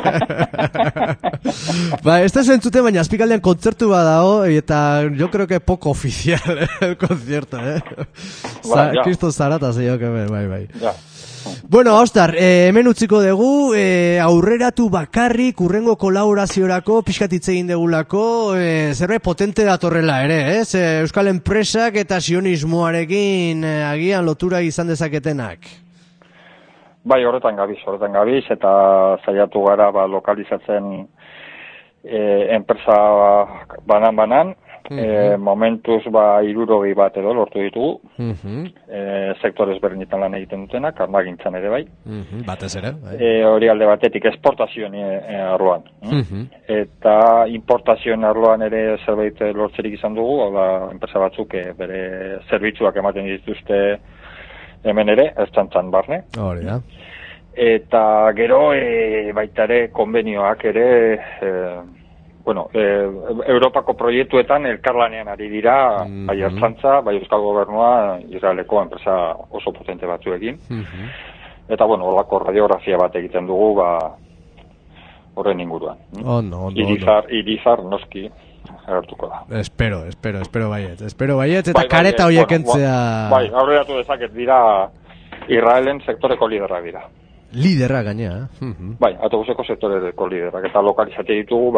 Ez da zentzuten, baina azpikaldean kontzertu badao, eta yo creo que poco oficial el concierto, Cristo Zarata, yo que bai. Ja. Bueno, Ostar, hemen utziko dugu, aurreratu bakarrik, urrengo kolaboraziorako, pixkat hitz egin degulako, zerbait potente datorrela ere, Euskal enpresak eta sionismoarekin agian lotura izan dezaketenak. Bai, horretan gabiz, eta saiatu gara lokalizatzen enpresa banan, momentuz 60 bat edo lortu ditugu, sektore ezberdinetan lan egiten dutenak, armagintzan ere bai. Batez ere. Hori alde batetik esportazioen arloan. Eta importazioen arloan ere zerbait lortzerik izan dugu, enpresa batzuk bere zerbitzuak ematen dituzte hemen ere, ertzaintzan barne. Hori da. Eta gero, baita ere, konbenioak ere, Europako proiektuetan elkarlanean ari dira, bai ertzantza, bai Euskal Gobernua, Israeleko enpresa oso potente batzuekin. Eta, horrelako radiografia bat egiten dugu, horren inguruan. Irizar noski agertuko da. Espero baiet. Eta kareta horiek entzea... Aurreratu dezaket dira Israelen sektoreko liderrak dira. Liderra gainea. Bai, autobuseko sektoreko liderrak. Eta lokalizate ditugu,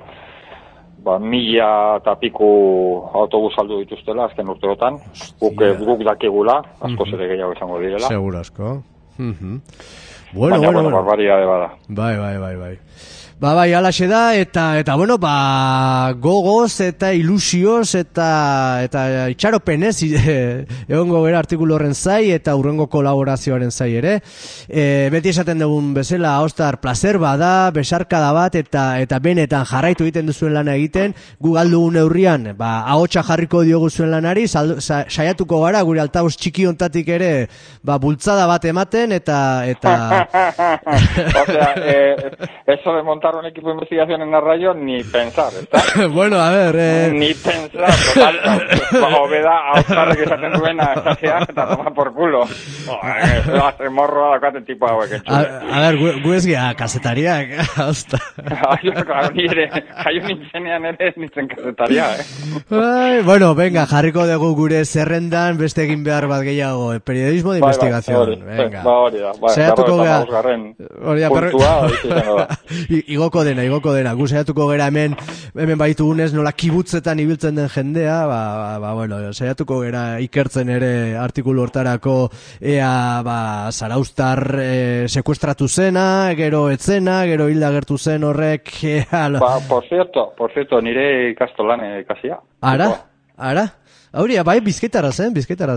1000 eta piku autobus saldu dituztela azken urteotan. Guk dakigula, asko ere gehiago izango direla. Seguro asko. Bueno, barbaridade bada. Bai. Bai, alaxe da, eta gogoz eta ilusioz eta itxaropenez egongo gara artikulu horren zai eta urrengo kolaborazioaren zai ere. Beti esaten dugun bezala, Aostar, placer bada, besarkada bat eta benetan jarraitu egiten duzuen lana egiten, gu galdugun neurrian, ahotsa jarriko diogu zuen lanari, saiatuko gara, gure altabos txiki ontatik ere, bultzada bat ematen eta... Osea, eso de montar un equipo de investigación en la radio, ni pensar, ¿está? Bueno, a ver... Ni pensar, total. Obeda, Aostarrek esaten duena, estatzea, eta toma por culo. Hace morro daukaten tipo hauek entzule. A ver, gu ez gea, kasetariak, Aostar. Nire, jaio nintzenean ere nintzen kasetaria, Bueno, venga, jarriko dugu gure zerrendan beste egin behar bat gehiago, periodismo de investigación. Venga. Hori da, saiatuko gea... puntua, igoko dena, gu saiatuko gera hemen baitugunez nola kibutzetan ibiltzen den jendea, saiatuko gera ikertzen ere artikulu hortarako ea, Zarauztar sekuestratu zena, gero etzena, gero hilda gertu zen horrek, por cierto, nire ikastolan ikasia. Ara? Hauria, bizkaitara zen.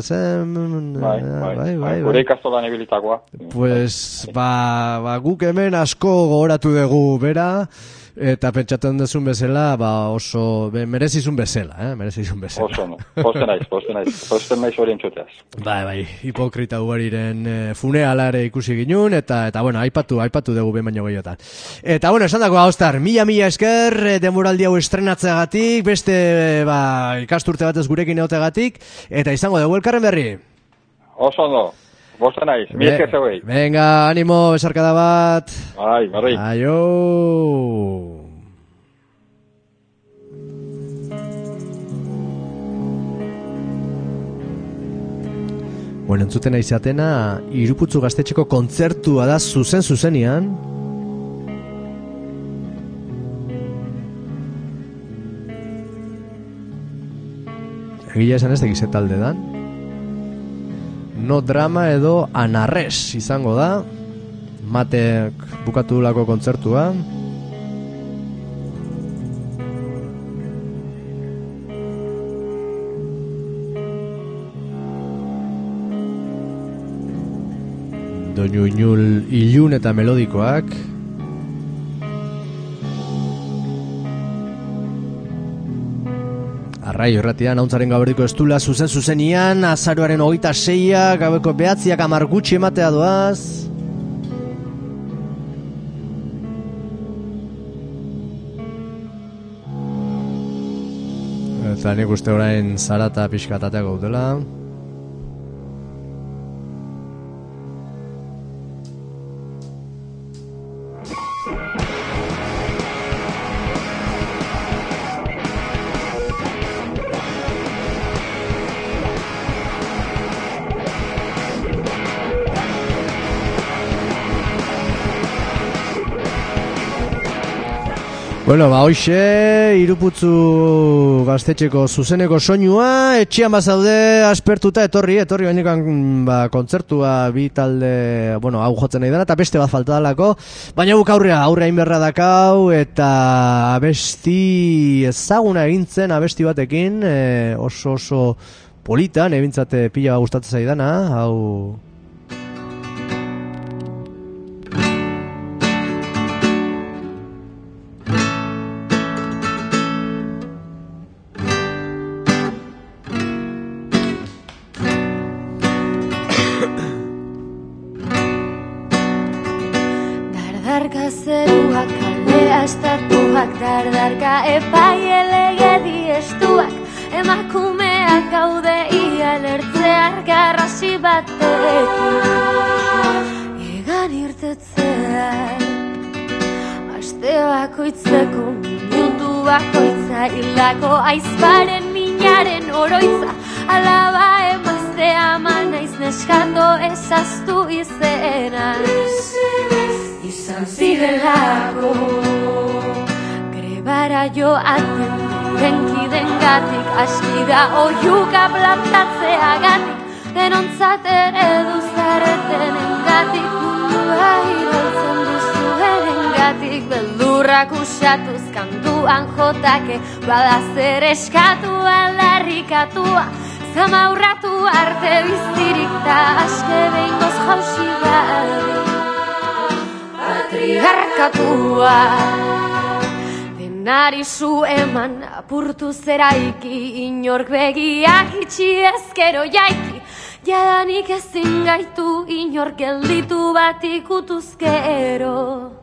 Bai, gure ikastolan ebilitakoa. Pues, guk hemen asko gogoratu dugu bera, eta pentsatzen duzun bezala, oso, merezizun bezala, Oso, no. Posten naiz horien txoteaz. Bai, hipokrita ugariren funealare ikusi ginun, eta aipatu dugu ben baino gehiotan. Eta, esan dako, Aostar, mila esker, denboraldi hau estrenatzeagatik, beste, ikasturte batez gurekin egotegatik, eta izango dugu elkarren berri. Oso ondo. Bosta naiz, mi esker zeuei. Venga, animo, besarkada bat. Bai, barri. Aio. Entzuten izatena, Iruputzu Gaztetxeko kontzertua da zuzenean. Egia esan ez tegize talde dan. No drama edo anarres izango da. Matek bukatu lako kontzertua. Doinu ilun eta melodikoak. Arrai horretian, hauntzaren gaberdiko estula zuzenian, azaroaren 26, gabeko 9, 10 gutxi ematea doaz. Eta nik uste orain zarata pixkatatea gaudela. Hoxe, Iruputzu Gaztetxeko zuzeneko soinua, etxean bazaude aspertuta etorri bainekan kontzertua bi talde, hau jotzen nahi dena, eta beste bat faltadalako, baina guk aurrea inberra dakau, eta abesti ezaguna egintzen abesti batekin, oso politan, ebintzate pila gustatzen zaidana, hau... dardarka epaile gedi estuak, emakumeak gaude ia lertzear garrasi batekin. Egan irtetzean, aste bakoitzeko mundu bakoitza, hildako aizparen minaren oroitza, alaba emazte ama naiz neskato ezaztu izenan. Izan zirelako grebara joaten diren gatik, aski da oiuka plantatzeagatik, denontzat ere duzareten engatik, mundua iraultzen duzueren gatik, beldurrak usatuz kantuan jotake, badazer eskatua larrikatua, zamaurratu arte bizirik da aske behingoz jausi badi. Patriarkatua denari zu eman apurtu zeraiki, inork begiak itxi ezkero jaiki, jadanik ezin gaitu inork gelditu bat ikutuzkero.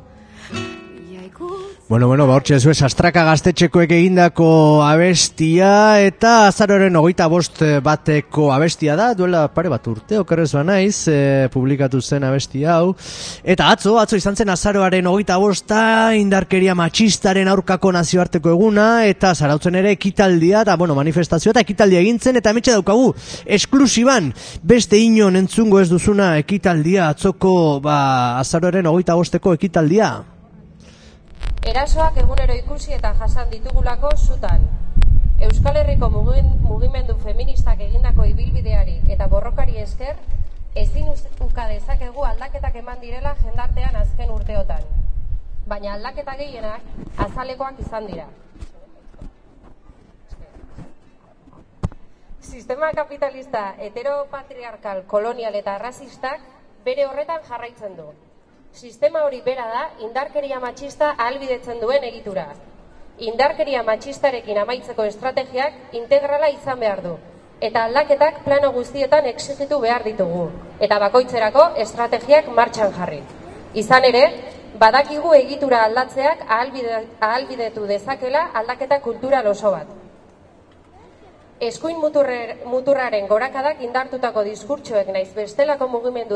Bueno, hortxe ez Astraka Gaztetxekoek egindako abestia, eta azaroaren 25 bateko abestia da, duela pare bat urte, okerrez naiz, publikatu zen abestia hau. Eta atzo izan zen azaroaren 25 indarkeria matxistaren aurkako nazioarteko eguna, eta zarautzen ere ekitaldia, eta manifestazioa eta ekitaldia egintzen, eta hementxe daukagu, esklusiban, beste inon entzungo ez duzuna ekitaldia, atzoko azaroaren 25eko ekitaldia. Erasoak egunero ikusi eta jasan ditugulako zutan. Euskal Herriko mugimendu feministak egindako ibilbideari eta borrokari esker, ezin uka dezakegu aldaketak eman direla jendartean azken urteotan. Baina aldaketa gehienak azalekoak izan dira. Sistema kapitalista heteropatriarkal, kolonial eta arrazistak bere horretan jarraitzen du. Sistema hori bera da indarkeria matxista ahalbidetzen duen egitura. Indarkeria matxistarekin amaitzeko estrategiak integrala izan behar du, eta aldaketak plano guztietan exigitu behar ditugu, eta bakoitzerako estrategiak martxan jarri. Izan ere, badakigu egitura aldatzeak ahalbidetu dezakela aldaketa kultural oso bat. Eskuin muturraren gorakadak indartutako diskurtsoek naiz bestelako mugimendu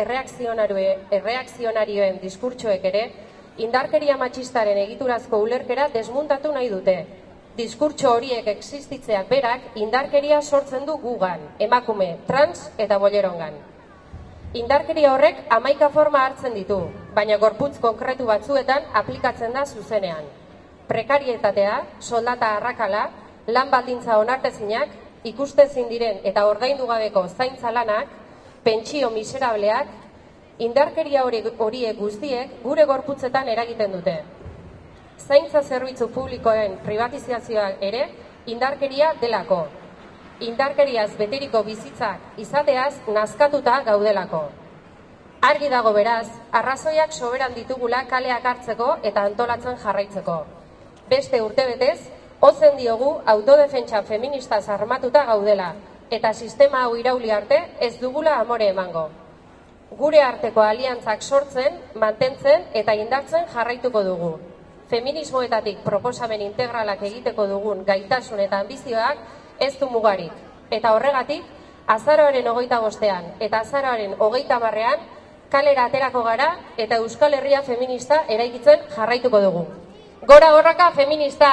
erreakzionarioen diskurtsoek ere, indarkeria matxistaren egiturazko ulerkera desmuntatu nahi dute. Diskurtso horiek existitzeak berak indarkeria sortzen du gugan, emakume, trans eta bolerongan. Indarkeria horrek 11 forma hartzen ditu, baina gorputz konkretu batzuetan aplikatzen da zuzenean. Prekarietatea, soldata arrakala, lan baldintza onartezinak, ikustezin diren eta ordaindu gabeko zaintza lanak, pentsio miserableak, indarkeria horiek guztiek gure gorputzetan eragiten dute. Zaintza zerbitzu publikoen privatizazioa ere indarkeria delako. Indarkeriaz beteriko bizitzak izateaz nazkatuta gaudelako. Argi dago beraz, arrazoiak soberan ditugula kaleak hartzeko eta antolatzen jarraitzeko. Beste urtebetez, ozen diogu autodefentsa feministaz armatuta gaudela, eta sistema hau irauli arte ez dugula amore emango. Gure arteko aliantzak sortzen, mantentzen eta indartzen jarraituko dugu. Feminismoetatik proposamen integralak egiteko dugun gaitasun eta ambizioak ez du mugarik. Eta horregatik, azaroaren 25ean eta azaroaren 30ean kalera aterako gara eta Euskal Herria feminista eraikitzen jarraituko dugu. Gora borroka feminista!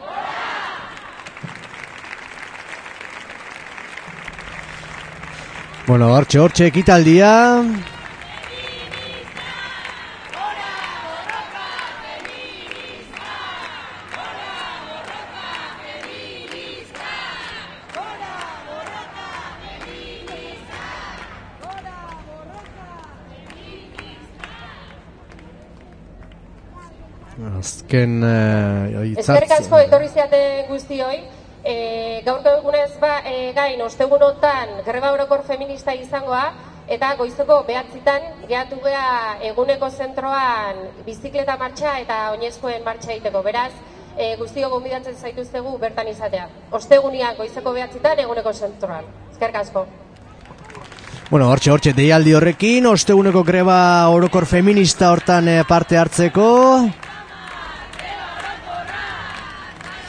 Bueno, hortxe ekitaldia. Azken eskerrik asko etorri ziaten guztioi. Gaurko egunez gain ostegunotan greba orokor feminista izangoa, eta goizeko 9:00 gehatu gea eguneko zentroan bizikleta martxa eta oinezkoen martxa egiteko. Beraz, guztio gonbidatzen zaituztegu bertan izatea. Ostegunean goizeko 9:00 eguneko zentroan. Eskerrik asko. Bueno, hortxe deialdi horrekin, osteguneko greba orokor feminista hortan parte hartzeko.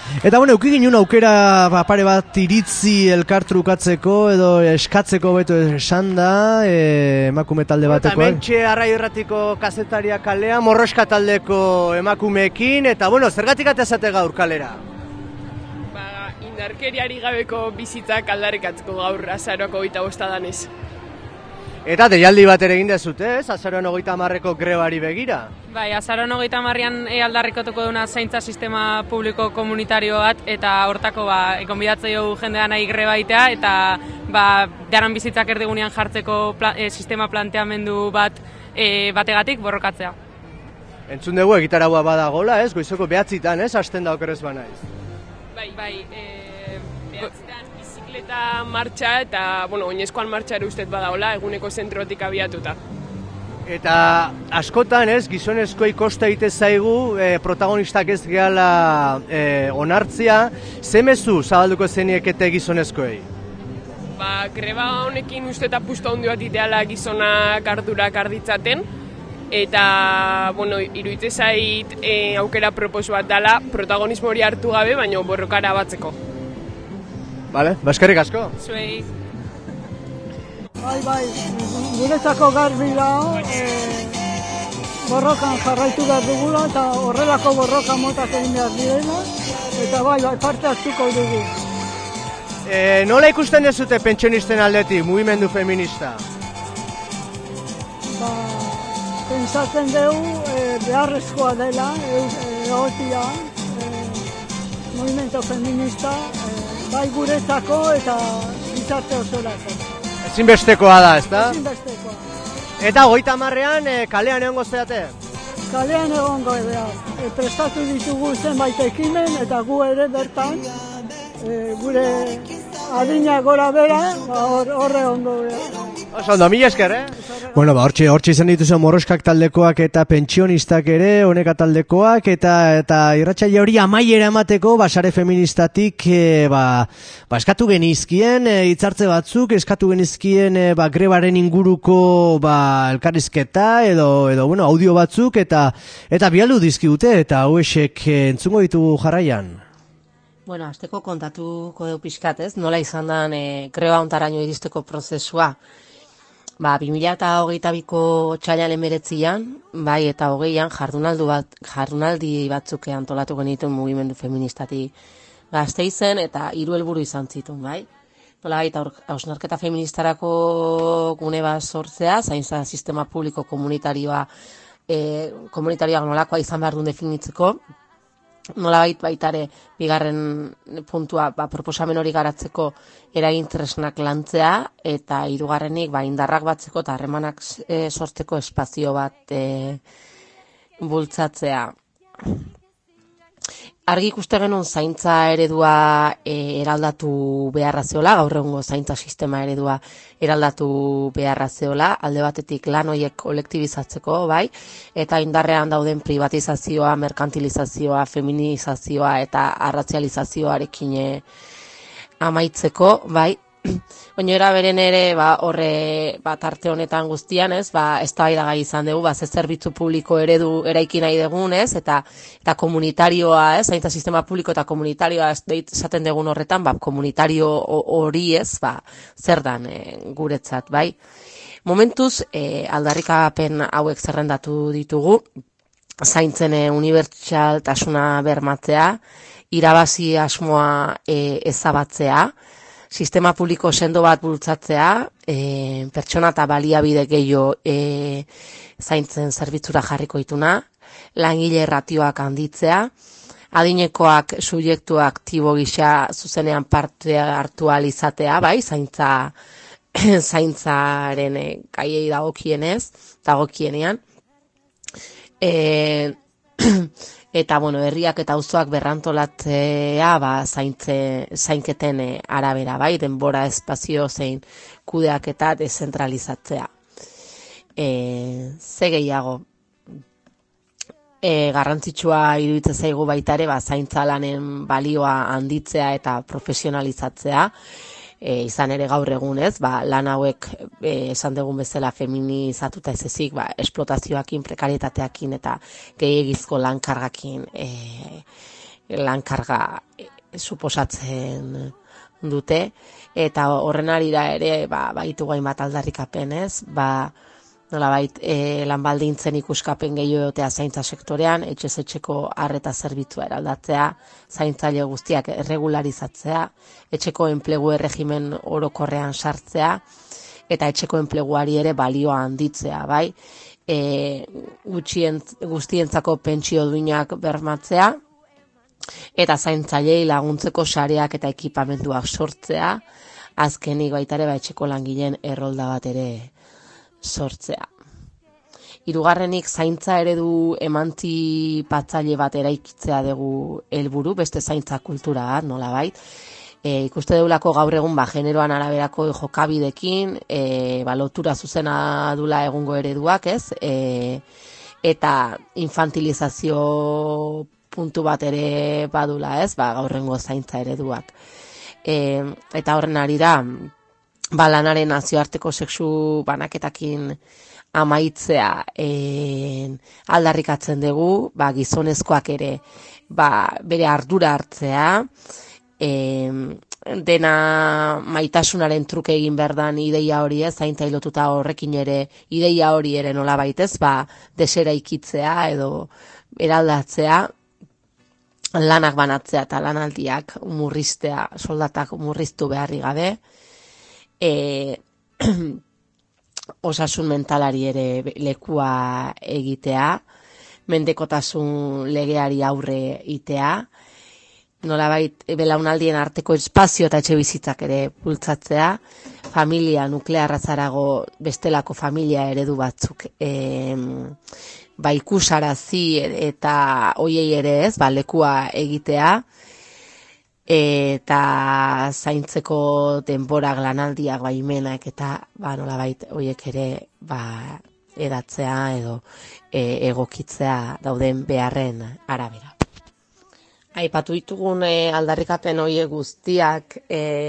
Eta bueno, euki ginen aukera pare bat iritzi elkartrukatzeko edo eskatzeko beto esan da, emakume talde batekoak. Eta mentxe Arrai Irratiko kazetaria kalea, Morroska taldeko emakumeekin, eta bueno, zergatik atezate gaur kalera? Indarkeriari gabeko bizitzak aldarrikatzeko gaur azaroako 25 danez. Eta deialdi bat ere egin dezute, ez? Azaroan 30ko grebari begira. Bai, azaroan 30an aldarrikatuko duna zaintza sistema publiko komunitario bat, eta hortako konbidatzei dugu jendea nahi greba itea, eta jaran bizitzak erdigunean jartzeko sistema planteamendu bategatik borrokatzea. Entzun dugu egitaragua badagola, ez? Goizoko 9:00, ez? Hasten da okerrez banaiz. Bai, 9:00 bizikleta martxa eta, oinezkoan martxa ere ustez badagola, eguneko zentrotik abiatuta. Eta askotan, ez, gizonezkoei kosta egite zaigu, protagonistak ez gehala onartzia, ze mezu zabalduko zeniekete gizonezkoei? Greba honekin uste eta pustu handi bat ideala gizonak ardurak arditzaten, eta, iruditzen zait aukera propos bat dela protagonismo hori hartu gabe, baina borrokara batzeko. Bale, eskerrik asko. Zuei. Bai, guretzako garbi da, borrokan jarraitu behar dugula, eta horrelako borroka motak egin behar direla, eta bai, parte hartuko dugu. Nola ikusten dezute pentsionisten aldetik, mugimendu feminista? Pentsatzen dugu beharrezkoa dela, egotia, mugimendu feminista, bai guretzako eta gizarte osorako. Ezinbestekoa da, ezta? Ezinbestekoa. Eta 30ean kalean egongo zeate? Kalean egongo behar. Prestatu ditugu zenbait ekimen eta gu ere bertan, gure adina gora bera, horre ondo behar. Ondo, mila esker, Bueno, hortxe izan dituzen Morroskak taldekoak eta pentsionistak ere, honeka taldekoak, eta irratsaio hori amaiera emateko, sare feministatik, eskatu genizkien, hitzartze batzuk, eskatu genizkien, grebaren inguruko, elkarrizketa, edo, audio batzuk, eta bialdu dizkigute, eta hauesek entzungo ditugu jarraian. Bueno, azteko kontatuko deu pixkat, ez? Nola izan den greba ontaraino iristeko prozesua. 2022ko otsailaren 19an, bai eta 20an jardunaldi batzuk antolatu genituen mugimendu feministatik Gasteizen eta 3 helburu izan zituen, bai. Nolabait hausnarketa feministarako gune bat sortzea, zaintza sistema publiko komunitarioak nolakoa izan behar duen definitzeko. Nolabait baitare bigarren puntua proposamen hori garatzeko eragin tresnak lantzea eta hirugarrenik indarrak batzeko eta harremanak sortzeko espazio bat bultzatzea. Argi ikuste genuen zaintza eredua eraldatu beharra zeola, gaur egungo zaintza sistema eredua eraldatu beharra zeola, alde batetik lan horiek kolektibizatzeko, bai, eta indarrean dauden privatizazioa, merkantilizazioa, feminizazioa eta arratzializazioarekin amaitzeko, bai. Baina era beren ere horre tarte honetan guztian, ez, eztabaidagai izan dugu, ze zerbitzu publiko eredu eraiki nahi dugun, ez, eta komunitarioa, ez, zaintza sistema publiko eta komunitarioa esaten dugun horretan, komunitario hori, ez, zer dan guretzat, bai. Momentuz, aldarrikapen hauek zerrendatu ditugu, zaintzen unibertsaltasuna bermatzea, irabazi asmoa ezabatzea, sistema publiko sendo bat bultzatzea, pertsona eta baliabide gehiago zaintzen zerbitzura jarriko dituna, langile ratioak handitzea, adinekoak subjektu aktibo gisa zuzenean parte hartu ahal izatea, bai, zaintzaren gaiei dagokienean. Eta, herriak eta auzoak berrantolatzea, zainketen arabera, bai, denbora, espazio, zein kudeak eta dezentralizatzea. Ze gehiago, garrantzitsua iruditzen zaigu baita ere, zaintza lanen balioa handitzea eta profesionalizatzea, izan ere gaur egunez, lan hauek esan dugun bezala feminizatuta ez ezik, esplotazioakin, prekarietateakin eta gehiagizko lankargakin lankarga suposatzen dute, eta horren arira ere baitu gainbat aldarrikapen, ez? Nolabait lanbaldintzen ikuskapen gehiotea zaintza sektorean, etxez etxeko arreta zerbitzua eraldatzea, zaintzaile guztiak erregularizatzea, etxeko enplegu erregimen orokorrean sartzea, eta etxeko enpleguari ere balioa handitzea, bai? Guztientzako pentsio duinak bermatzea, eta zaintzailei laguntzeko sareak eta ekipamenduak sortzea, azkenik baitare etxeko langileen errolda bat ere sortzea. Hirugarrenik, zaintza eredu emantzipatzaile bat eraikitzea dugu helburu, beste zaintza kultura, nolabait. Ikuste deulako gaur egun generoan araberako jokabidekin, lotura zuzena dula egungo ereduak, ez? Eta infantilizazio puntu bat ere badula, ez? Gaur egungo zaintza ereduak. Eta horren arira, lanaren nazioarteko sexu banaketakin amaitzea aldarrikatzen dugu, gizonezkoak ere bere ardura hartzea, dena maitasunaren truke egin berdan ideia hori, ez, zaintza lotuta horrekin ere ideia hori ere nola baitez, desera ikitzea edo eraldatzea, lanak banatzea eta lanaldiak murriztea, soldatak murriztu beharri gabe, osasun mentalari ere lekua egitea, mendekotasun legeari aurre itea, nolabait belaunaldien arteko espazio eta etxe bizitzak ere bultzatzea, familia nuklearra zarago bestelako familia eredu batzuk ikusarazi eta hoiei ere ez, lekua egitea, eta zaintzeko denborak lanaldiak baimenak eta nolabait hoiek ere edatzea edo egokitzea dauden beharren arabera. Aipatu ditugun aldarrikapen horiek guztiak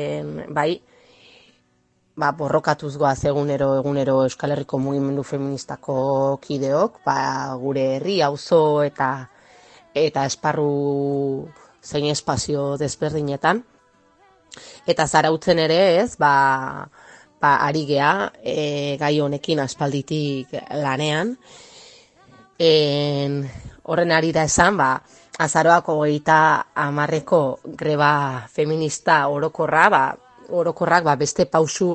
borrokatuz goaz egunero Euskal Herriko mugimendu feministako kideok, gure herri, auzo eta esparru zein espazio desberdinetan. Eta zarautzen ere ez, ari gea gai honekin aspalditik lanean. Horren arira esan, azaroako 30ko greba feminista orokorrak beste pausu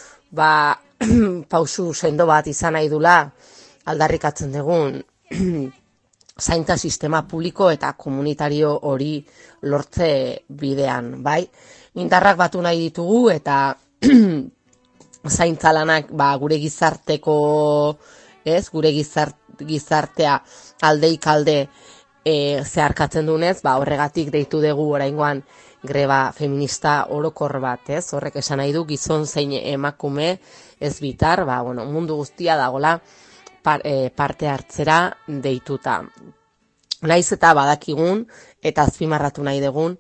sendo bat izan nahi dula aldarrikatzen dugun zaintza sistema publiko eta komunitario hori lortze bidean, bai? Indarrak batu nahi ditugu eta zaintza lanak gure gizarteko, ez, gure gizartea aldeik alde zeharkatzen dunez, horregatik deitu dugu oraingoan greba feminista orokor bat, ez? Horrek esan nahi du gizon zein emakume ez bitar, mundu guztia dagola parte hartzera deituta. Naiz eta badakigun eta azpimarratu nahi dugun,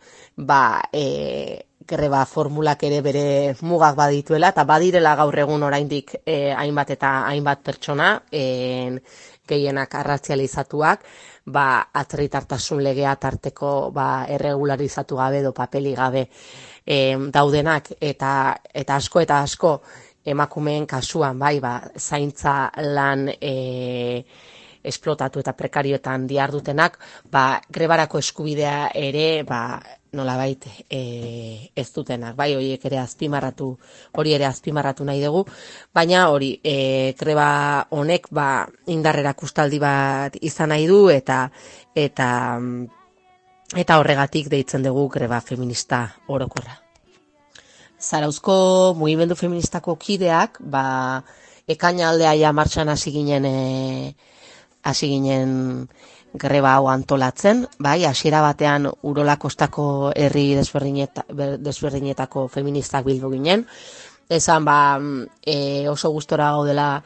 greba formulak ere bere mugak badituela eta badirela gaur egun oraindik hainbat eta hainbat pertsona gehienak arrazializatuak, atzerritartasun legea tarteko erregularizatu gabe edo papeli gabe daudenak eta asko emakumeen kasuan zaintza lan esplotatu eta prekarioetan diardutenak, grebarako eskubidea ere nolabait ez dutenak, hori ere azpimarratu nahi dugu, baina hori greba honek indarrera kustaldi bat izan nahi du eta horregatik deitzen dugu greba feminista orokorra. Zarauzko mugimendu feministako kideak, ekaina aldea martxan hasi ginen greba hau antolatzen, hasiera batean Urola kostako herri desberdinetako feministak bildu ginen. Esan oso gustora gaudela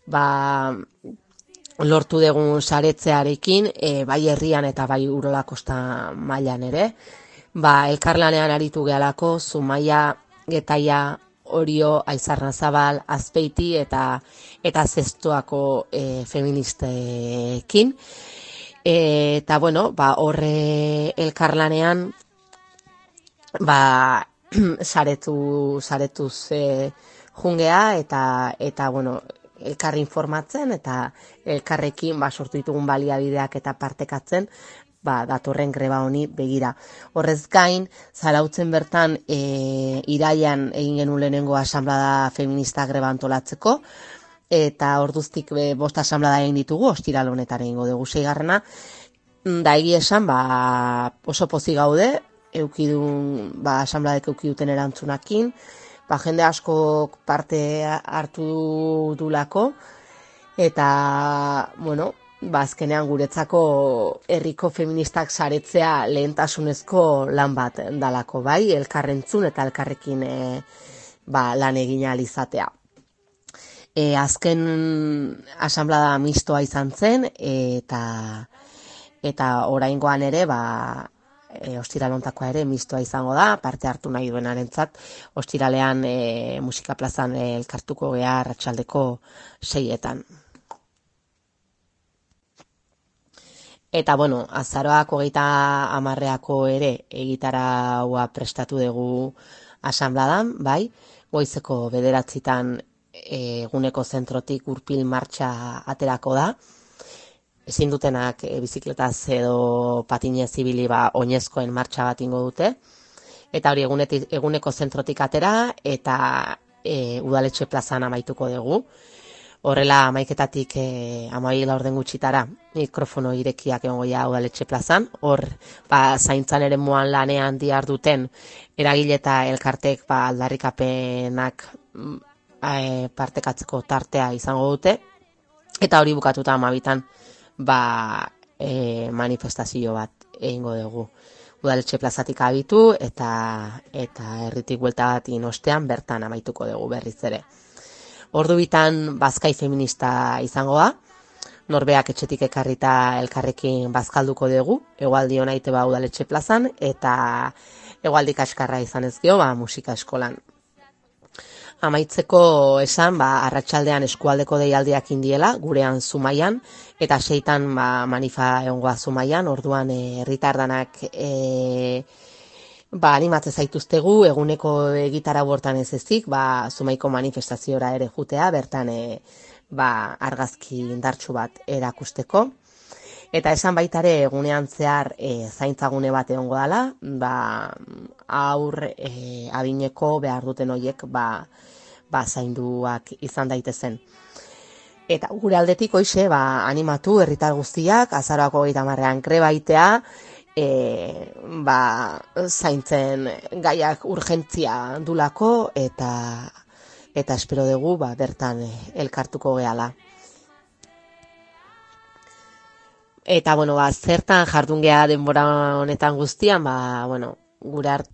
lortu dugun saretzearekin, bai herrian eta bai Urola kosta mailan ere. Elkarlanean aritu gehalako, Zumaia, Getaia, Orio, Aizarnazabal, Azpeiti eta Zestoako feministekin. Eta, bueno, horre elkarlanean, saretuz jungea, eta, bueno, elkarri informatzen, eta elkarrekin sortu ditugun baliabideak eta partekatzen, datorren greba honi begira. Horrez gain, Zarautzen bertan iraian egin genuen lehenengo asanblada feminista greba antolatzeko, eta orduztik 5 asanblada egin ditugu, ostiral honetan egingo dugu 6. Da egia esan, oso pozik gaude, asanbladek eukiduten erantzunakin, jende asko parte hartu dulako, eta, bueno, azkenean guretzako herriko feministak saretzea lehentasunezko lan bat dalako, bai, elkarrentzun eta elkarrekin lan egin ahal izatea. Azken asanblada mistoa izan zen, eta oraingoan ere, ostiral hontakoa ere mistoa izango da, parte hartu nahi duenarentzat, ostiralean musika plazan elkartuko gea arratsaldeko 6:00. Eta, bueno, azaroak 30 ere egitaraua prestatu dugu asanbladan, bai, goizeko 9:00 eguneko zentrotik gurpil martxa aterako da, ezin dutenak bizikletaz edo patinez ibili oinezkoen martxa bat ingo dute, eta hori eguneko zentrotik atera, eta udaletxe plazan amaituko dugu. Horrela 11:00-tatik 12:00 gutxitara mikrofono irekiak egongo ja udaletxe plazan. Hor, zaintzan ere moan lanean diharduten eragile eta elkartek aldarrikapenak partekatzeko tartea izango dute. Eta hori bukatuta 12:00-tan manifestazio bat egingo dugu. Udaletxe plazatik abitu eta herritik buelta bat ostean bertan amaituko dugu berriz ere. Ordu bitan bazkai feminista izango da, norbeak etxetik ekarrita elkarrekin bazkalduko dugu, egualdi honaite udaletxe plazan, eta egualdi kaskarra izan ez gio, musika eskolan. Amaitzeko esan, arratsaldean eskualdeko deialdiak indiela, gurean Zumaian, eta 6:00 manifa egongoa Zumaian, orduan herritardanak animatzen zaituztegu, eguneko egitara bortan ez ezik, Zumaiko manifestaziora ere jutea, bertan argazki indartsu bat erakusteko. Eta esan baitare egunean zehar zaintzagune bat egongo dela, aur adineko behar duten horiek zainduak izan daitezen. Eta gure aldetik hoize, animatu herritar guztiak, azaroak 30 greba egitea, zaintzen gaiak urgentzia dulako, eta espero dugu bertan elkartuko gehala. Eta, bueno, zertan jardun geha denbora honetan guztian, gure hartu.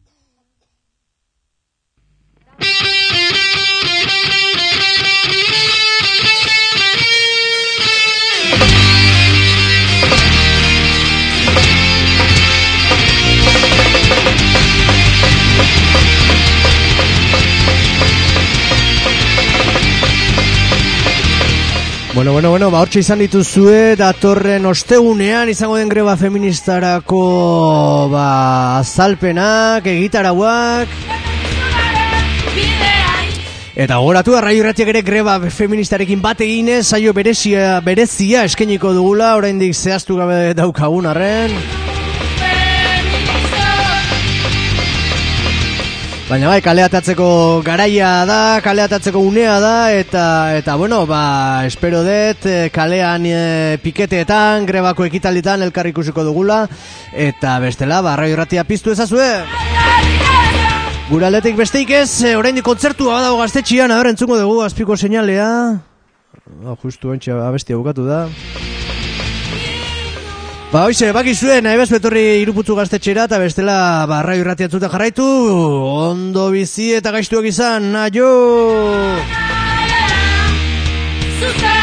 Bueno, hortxe izan dituzue, datorren ostegunean izango den greba feministarako azalpenak, egitarauak. Eta gogoratu, Arraio Irratiak ere greba feministarekin bat eginez, saio berezia eskainiko dugula, oraindik zehaztu gabe daukagun arren. Baina kaleatatzeko garaia da, kaleatatzeko unea da, eta bueno, espero dut kalean piketeetan, grebako ekitalditan elkar ikusiko dugula, eta bestela, Arraio Irratia piztu ezazue. Gure aldetik besteik ez, oraindik kontzertua badago Gaztetxean, entzungo dugu azpiko seinalea. Justu ontsa abestia bukatu da. Hoize, bakizuen, nahi bez betorri Iruputzu Gaztetxera, eta bestela Arraio Irratia entzuten jarraitu, ondo bizi eta gaiztuak izan, aio!